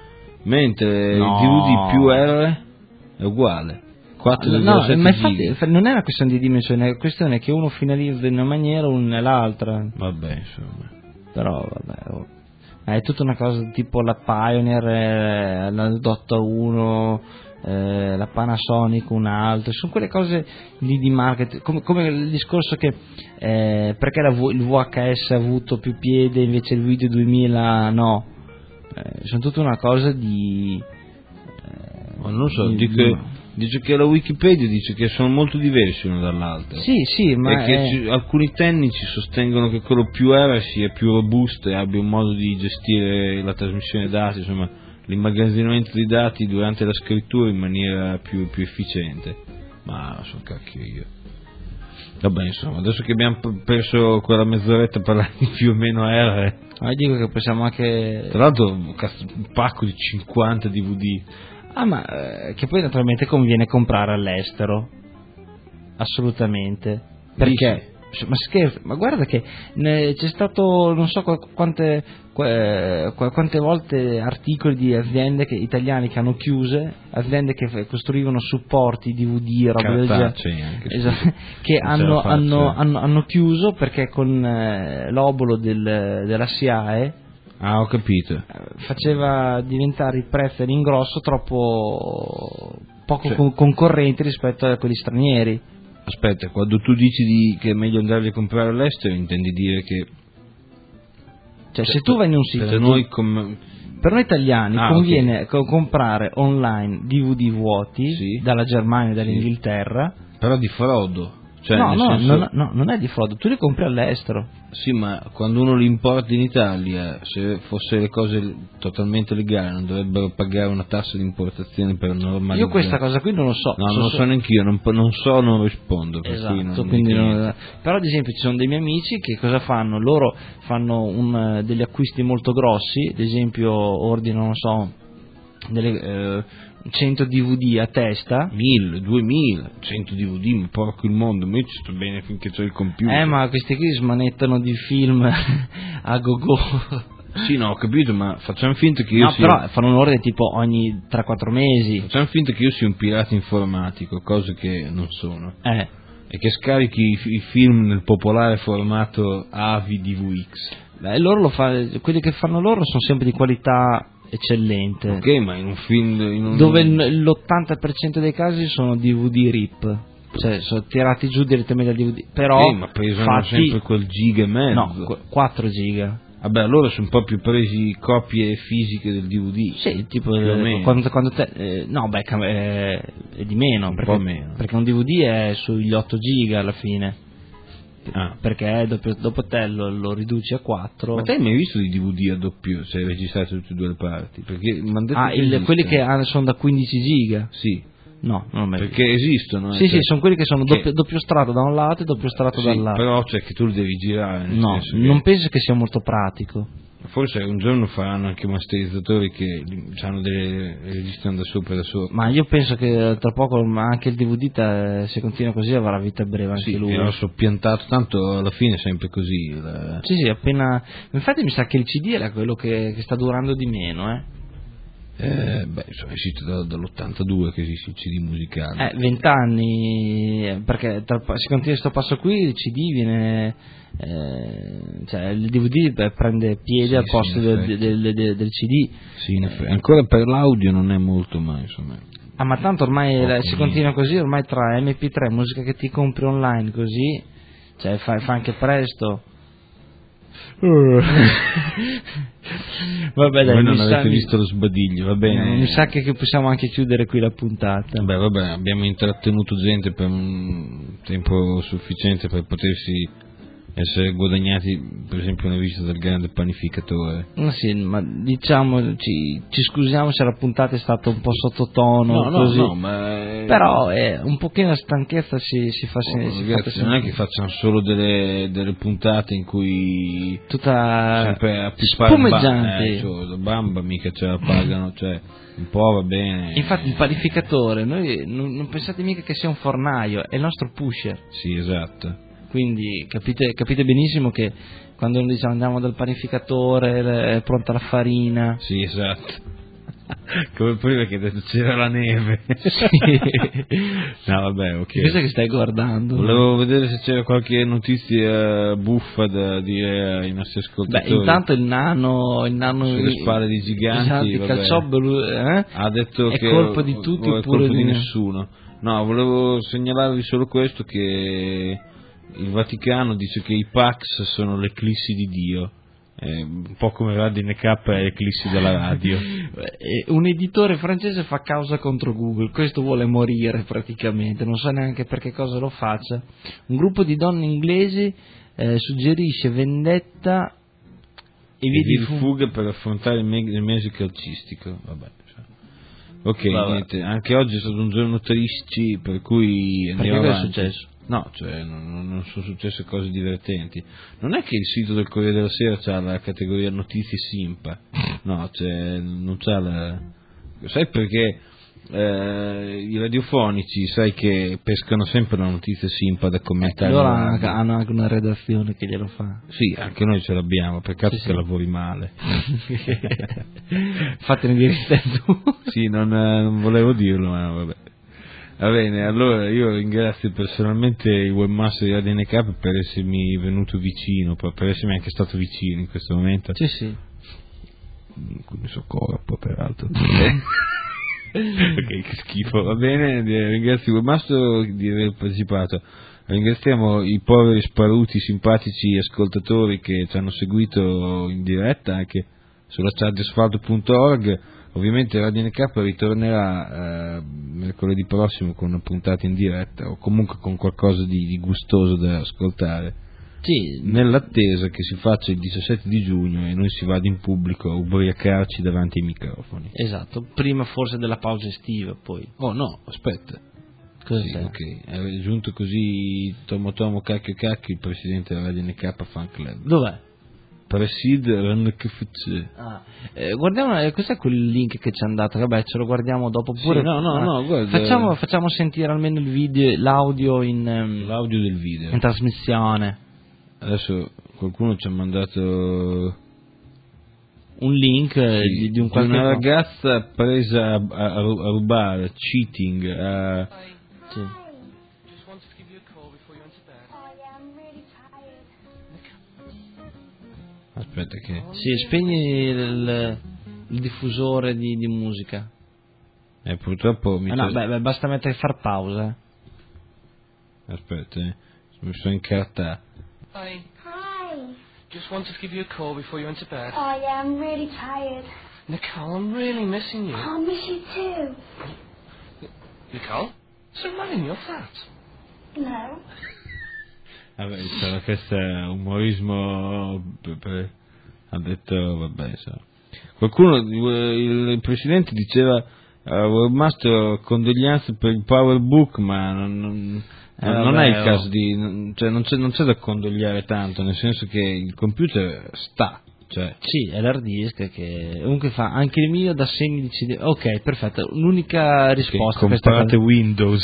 Mentre No. il D V D più R è uguale. quattro virgola No, sette ma giga. infatti non è una questione di dimensione, è una questione che uno finalizza in una maniera, uno nell'altra. Vabbè, insomma. Però vabbè, oh. è tutta una cosa tipo la Pioneer, eh, la Dot uno, eh, la Panasonic un altro, sono quelle cose lì di marketing, come, come il discorso che eh, perché la v- il V H S ha avuto più piede invece il Video duemila no, eh, sono tutta una cosa di eh, Ma non so, di- dice, dice che la Wikipedia dice che sono molto diversi l'uno dall'altro. sì sì ma e che è- ci- alcuni tecnici sostengono che quello più R sia più robusto e abbia un modo di gestire la trasmissione dati, insomma l'immagazzinamento dei dati durante la scrittura in maniera più, più efficiente. Ma sono cacchio io. Vabbè, insomma, adesso che abbiamo p- perso quella mezz'oretta a parlare di più o meno R, ma io dico che possiamo anche tra l'altro cazzo, un pacco di cinquanta D V D. ah ma eh, che poi naturalmente conviene comprare all'estero assolutamente perché ma scherzo, ma guarda che ne- c'è stato non so qu- quante qu- qu- quante volte articoli di aziende che, italiane che hanno chiuse, aziende che f- costruivano supporti D V D, roba del genere, Cartacei anche, sì. esatto, che Non ce la hanno, faccio. hanno, hanno, hanno chiuso perché con eh, l'obolo del, della SIAE Ah, ho capito. eh, faceva diventare i prezzi all'ingrosso troppo poco Cioè- con- concorrenti rispetto a quelli stranieri. Aspetta, quando tu dici di, che è meglio andarli a comprare all'estero, intendi dire che Cioè, se tu vai in un sito, per tu- noi com- per noi italiani Ah, conviene co- comprare online D V D vuoti Sì. dalla Germania e Sì. dall'Inghilterra. però di frodo, cioè no, nel no, senso, non, no, non è di frodo, tu li compri all'estero. sì, ma quando uno li importa in Italia, se fosse le cose totalmente legali, non dovrebbero pagare una tassa di importazione per normalizzare. Io questa cosa qui non lo so. No, so- non lo so- so neanche io, non, po- non so, non rispondo. Per cui Esatto, non quindi dico non- niente. però ad esempio ci sono dei miei amici che cosa fanno? Loro fanno un, eh, degli acquisti molto grossi, ad esempio ordinano, non so, delle, eh, cento D V D a testa. mille, duemila, cento D V D, ma porco il mondo, ma io ci sto bene finché c'ho il computer. Eh, ma questi qui smanettano di film a go-go. Sì, no, ho capito, ma facciamo finta che io No, sia... però fanno un ordine tipo ogni tre quattro mesi. Facciamo finta che io sia un pirata informatico, cose che non sono, Eh, e che scarichi i, fi- i film nel popolare formato A V D V X. beh, loro lo fa, quelli che fanno loro sono sempre di qualità eccellente. Ok, ma in un film... In un... Dove il- l'ottanta per cento dei casi sono D V D rip, cioè sono tirati giù direttamente dal D V D, però Ok, ma pesano fatti sempre quel giga e mezzo. no, qu- quattro giga. Vabbè, allora sono proprio presi copie fisiche del D V D. Sì, tipo Più o eh, meno. quando, quando te, eh, no, beh, cam- eh, è di meno, Un perché, po' meno. perché un D V D è sugli otto giga alla fine. Ah. Perché dopo, dopo te lo, lo riduci a quattro. Ma te hai mai visto di D V D a doppio, se hai registrato tutte e due le parti? Perché m'han detto Ah, che il- esistono. quelli che hanno- sono da quindici giga? Sì, No, non ho mai perché visto. esistono. eh, Sì, cioè, sì, sono quelli che sono che- doppio, doppio strato da un lato e doppio strato sì, dall'altro. però cioè che tu lo devi girare, nel No, senso che non penso che sia molto pratico. forse un giorno faranno anche masterizzatori che hanno delle registrano da sopra e da sopra. Ma io penso che tra poco ma anche il D V D, te, se continua così, avrà vita breve anche Sì, lui. e l'ho soppiantato, tanto alla fine è sempre così. il- Sì, sì, appena. Infatti mi sa che il C D era quello che, che sta durando di meno, eh. Eh, beh, insomma, esiste da- dall'ottantadue che esiste il C D musicale. Eh, vent'anni, perché tra- se continua questo passo qui il C D viene. Eh, cioè il D V D beh, prende piede Sì, al sì, posto in del, effetti. del- del- del C D. Sì, in effetti. Ancora per l'audio non è molto, ma insomma. Ah, ma tanto ormai Poco, eh, se niente. continua così, ormai tra M P tre, musica che ti compri online così, cioè fa, fa anche presto. Vabbè, dai, Voi non mi avete sa, mi- visto lo sbadiglio, va bene. mi sa che, che possiamo anche chiudere qui la puntata. Beh, vabbè, abbiamo intrattenuto gente per un tempo sufficiente per potersi essere guadagnati, per esempio, una visita del grande panificatore. Ma sì, ma diciamo, ci, ci scusiamo se la puntata è stata un po' sottotono, No, no, così. no, ma Però eh, un pochino la stanchezza si, si fa Oh, sen- si fa ragazzi, non è che facciano solo delle, delle puntate in cui tutta sempre a pippare spumeggianti. eh, cioè, la bamba mica ce la pagano, cioè un po' va bene. Infatti il panificatore, noi non, non pensate mica che sia un fornaio, è il nostro pusher. Sì, esatto. Quindi capite, capite benissimo che quando noi diciamo andiamo dal panificatore, è pronta la farina. Sì, esatto. Come prima che hai detto c'era la neve. No, vabbè, ok. Cosa che stai guardando? Volevo vedere se c'era qualche notizia buffa da dire ai nostri Beh, ascoltatori. intanto il nano, il nano Sulle spalle di giganti, esatto, il vabbè. calciobolo, eh? Ha detto È che colpa di tutti o è oppure colpa di di me? nessuno. No, volevo segnalarvi solo questo, che il Vaticano dice che i Pax sono l'eclissi di Dio. Eh, un po' come Radio N K è l'eclissi della radio. Eh, Un editore francese fa causa contro Google, questo vuole morire praticamente, non sa neanche per che cosa lo faccia. Un gruppo di donne inglesi eh, suggerisce vendetta e E via di di fu- fuga per affrontare il, me- il mese calcistico. Vabbè. cioè. Ok, Vabbè. niente. Anche oggi è stato un giorno triste, per cui Perché andiamo cosa è avanti. successo? No, cioè non, non sono successe cose divertenti. Non è che il sito del Corriere della Sera c'ha la categoria notizie simpa. No, cioè non c'ha la. Sai perché eh, i radiofonici, sai che pescano sempre la notizia simpa da commentare. Loro in hanno radio. hanno anche una redazione che glielo fa. Sì, anche noi ce l'abbiamo, peccato Sì, che sì. lavori male. Fatene dire te tu. Sì, non, eh, non volevo dirlo, ma vabbè. Va bene, allora io ringrazio personalmente il webmaster di Radio N K per essermi venuto vicino, per per essermi anche stato vicino in questo momento. Sì, sì. Con il suo corpo, peraltro. Ok, che schifo, va bene, eh, ringrazio il webmaster di aver partecipato. Ringraziamo i poveri sparuti simpatici ascoltatori che ci hanno seguito in diretta anche sulla chat di asfalto punto org. Ovviamente Radio N K ritornerà eh, mercoledì prossimo con una puntata in diretta o comunque con qualcosa di, di gustoso da ascoltare, Sì, nell'attesa che si faccia il diciassette di giugno e noi si vada in pubblico a ubriacarci davanti ai microfoni. esatto, prima forse della pausa estiva poi. Oh no, aspetta. Cosa Sì, c'è? ok, è giunto così Tomo Tomo Cacchio Cacchio, il presidente della Radio N K Fan Club. Dov'è? Presid N K F C. Ah, eh, guardiamo, eh, cos'è quel link che ci è andato? Vabbè, ce lo guardiamo dopo pure. Sì, no, no, ah, no, guarda. Facciamo, facciamo sentire almeno il video, l'audio in, ehm, L'audio del video. in trasmissione. Adesso qualcuno ci ha mandato Un link eh, sì, di, di un di qualche una cosa. ragazza presa a, a- a rubare, cheating. a- Sì. Just wanted to give you a call before you went to bed. Oh yeah, I'm really tired. Aspetta che. Sì, spegni il, il diffusore di, di musica. Eh, purtroppo mi Ah, no, cer- beh, beh, basta mettere far pausa. Aspetta, eh. Mi sono incartato. Hi. Hi. Just wanted to give you a call before you went to bed. Oh, yeah, I'm really tired. Nicole, I'm really missing you. Oh, I miss you too. Nicole? Is there a man in your flat? No. Vabbè, c'era questo umorismo, per- per- ha detto, vabbè, so. Qualcuno, il, il presidente diceva, uh, Mastro, condoglianze per il PowerBook, ma non, non, Eh, non vabbè, è il oh. caso di, non- cioè non c'è, non c'è da condogliare tanto, nel senso che il computer sta, cioè, Sì, è l'hard disk che comunque fa anche il mio da segni di C D. Ok, perfetto. L'unica che risposta a questa comprate cosa. Windows.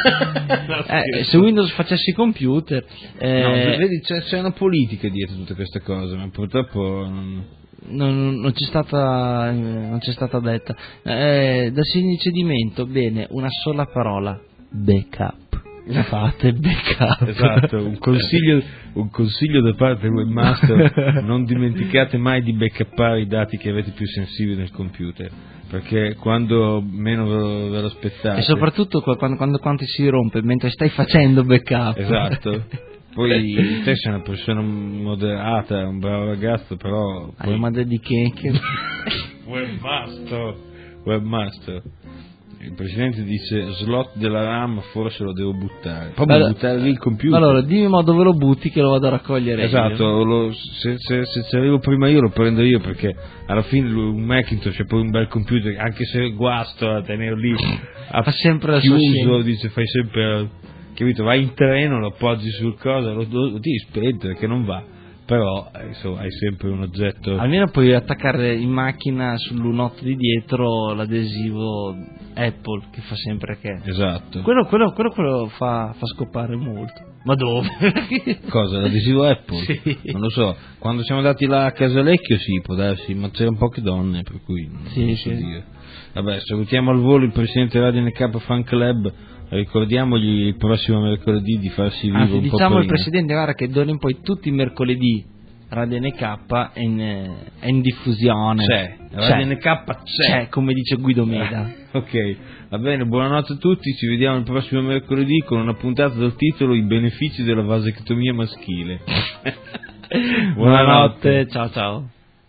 Eh, se Windows facesse i computer, eh, No, vedi, c'è, c'è una politica dietro tutte queste cose, ma purtroppo non... non, non c'è stata, eh, non c'è stata detta. Eh, da segni di cedimento, bene, una sola parola: backup. Fate backup. Esatto, un consiglio, un consiglio da parte del webmaster: non dimenticate mai di backuppare i dati che avete più sensibili nel computer, perché quando meno ve lo, ve lo aspettate. E soprattutto qua- quando, quando, quando ti si rompe mentre stai facendo backup. Esatto. Poi te sei una persona moderata, un bravo ragazzo, però Hai una madre di cake. webmaster, webmaster. Il presidente dice slot della RAM, forse lo devo buttare. Proprio Allora- buttare lì il computer. Allora, dimmi ma dove lo butti che lo vado a raccogliere io. Esatto, lo- se, se, se ci arrivo prima io lo prendo io, perché alla fine lui- un Macintosh è poi un bel computer, anche se guasto a tenerlo lì a Fa sempre la sua chiuso, scelta. dice fai sempre, capito, vai in treno, lo appoggi sul coso, lo, lo, lo devi spento perché non va, però eh, insomma hai sempre un oggetto. Almeno puoi attaccare in macchina sul lunotto di dietro l'adesivo Apple che fa sempre che. Esatto. Quello, quello, quello, quello fa, fa scopare molto. Ma dove? Cosa, l'adesivo Apple? Sì. Non lo so, quando siamo andati là a Casalecchio sì, può darsi, ma c'erano poche donne, per cui non Sì, posso sì. dire. Vabbè, salutiamo al volo il presidente Radio N K Fan Club, ricordiamogli il prossimo mercoledì di farsi vivo Anzi, un po' diciamo al prima. presidente, guarda che d'ora in poi tutti i mercoledì Radio N K è in, eh, è in diffusione. C'è, Radio N K c'è. C'è, come dice Guido Meda. Ok, va bene, buonanotte a tutti, ci vediamo il prossimo mercoledì con una puntata dal titolo I benefici della vasectomia maschile. Buonanotte, ciao ciao.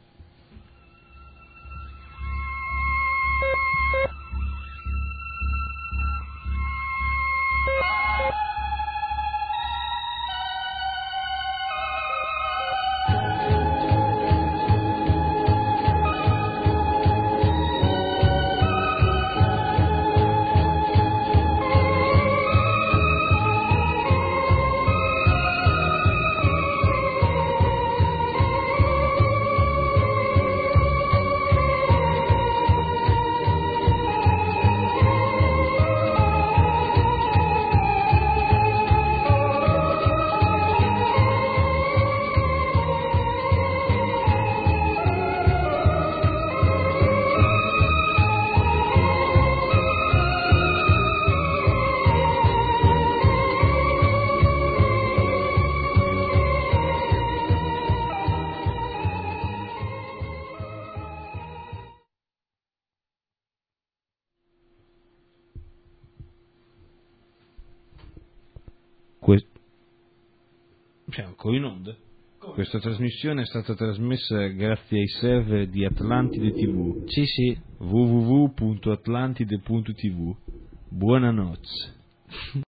Que- Siamo ancora in onda. Questa trasmissione è stata trasmessa grazie ai server di Atlantide tivù, Sì, sì. w w w punto atlantide punto t v. Buonanotte.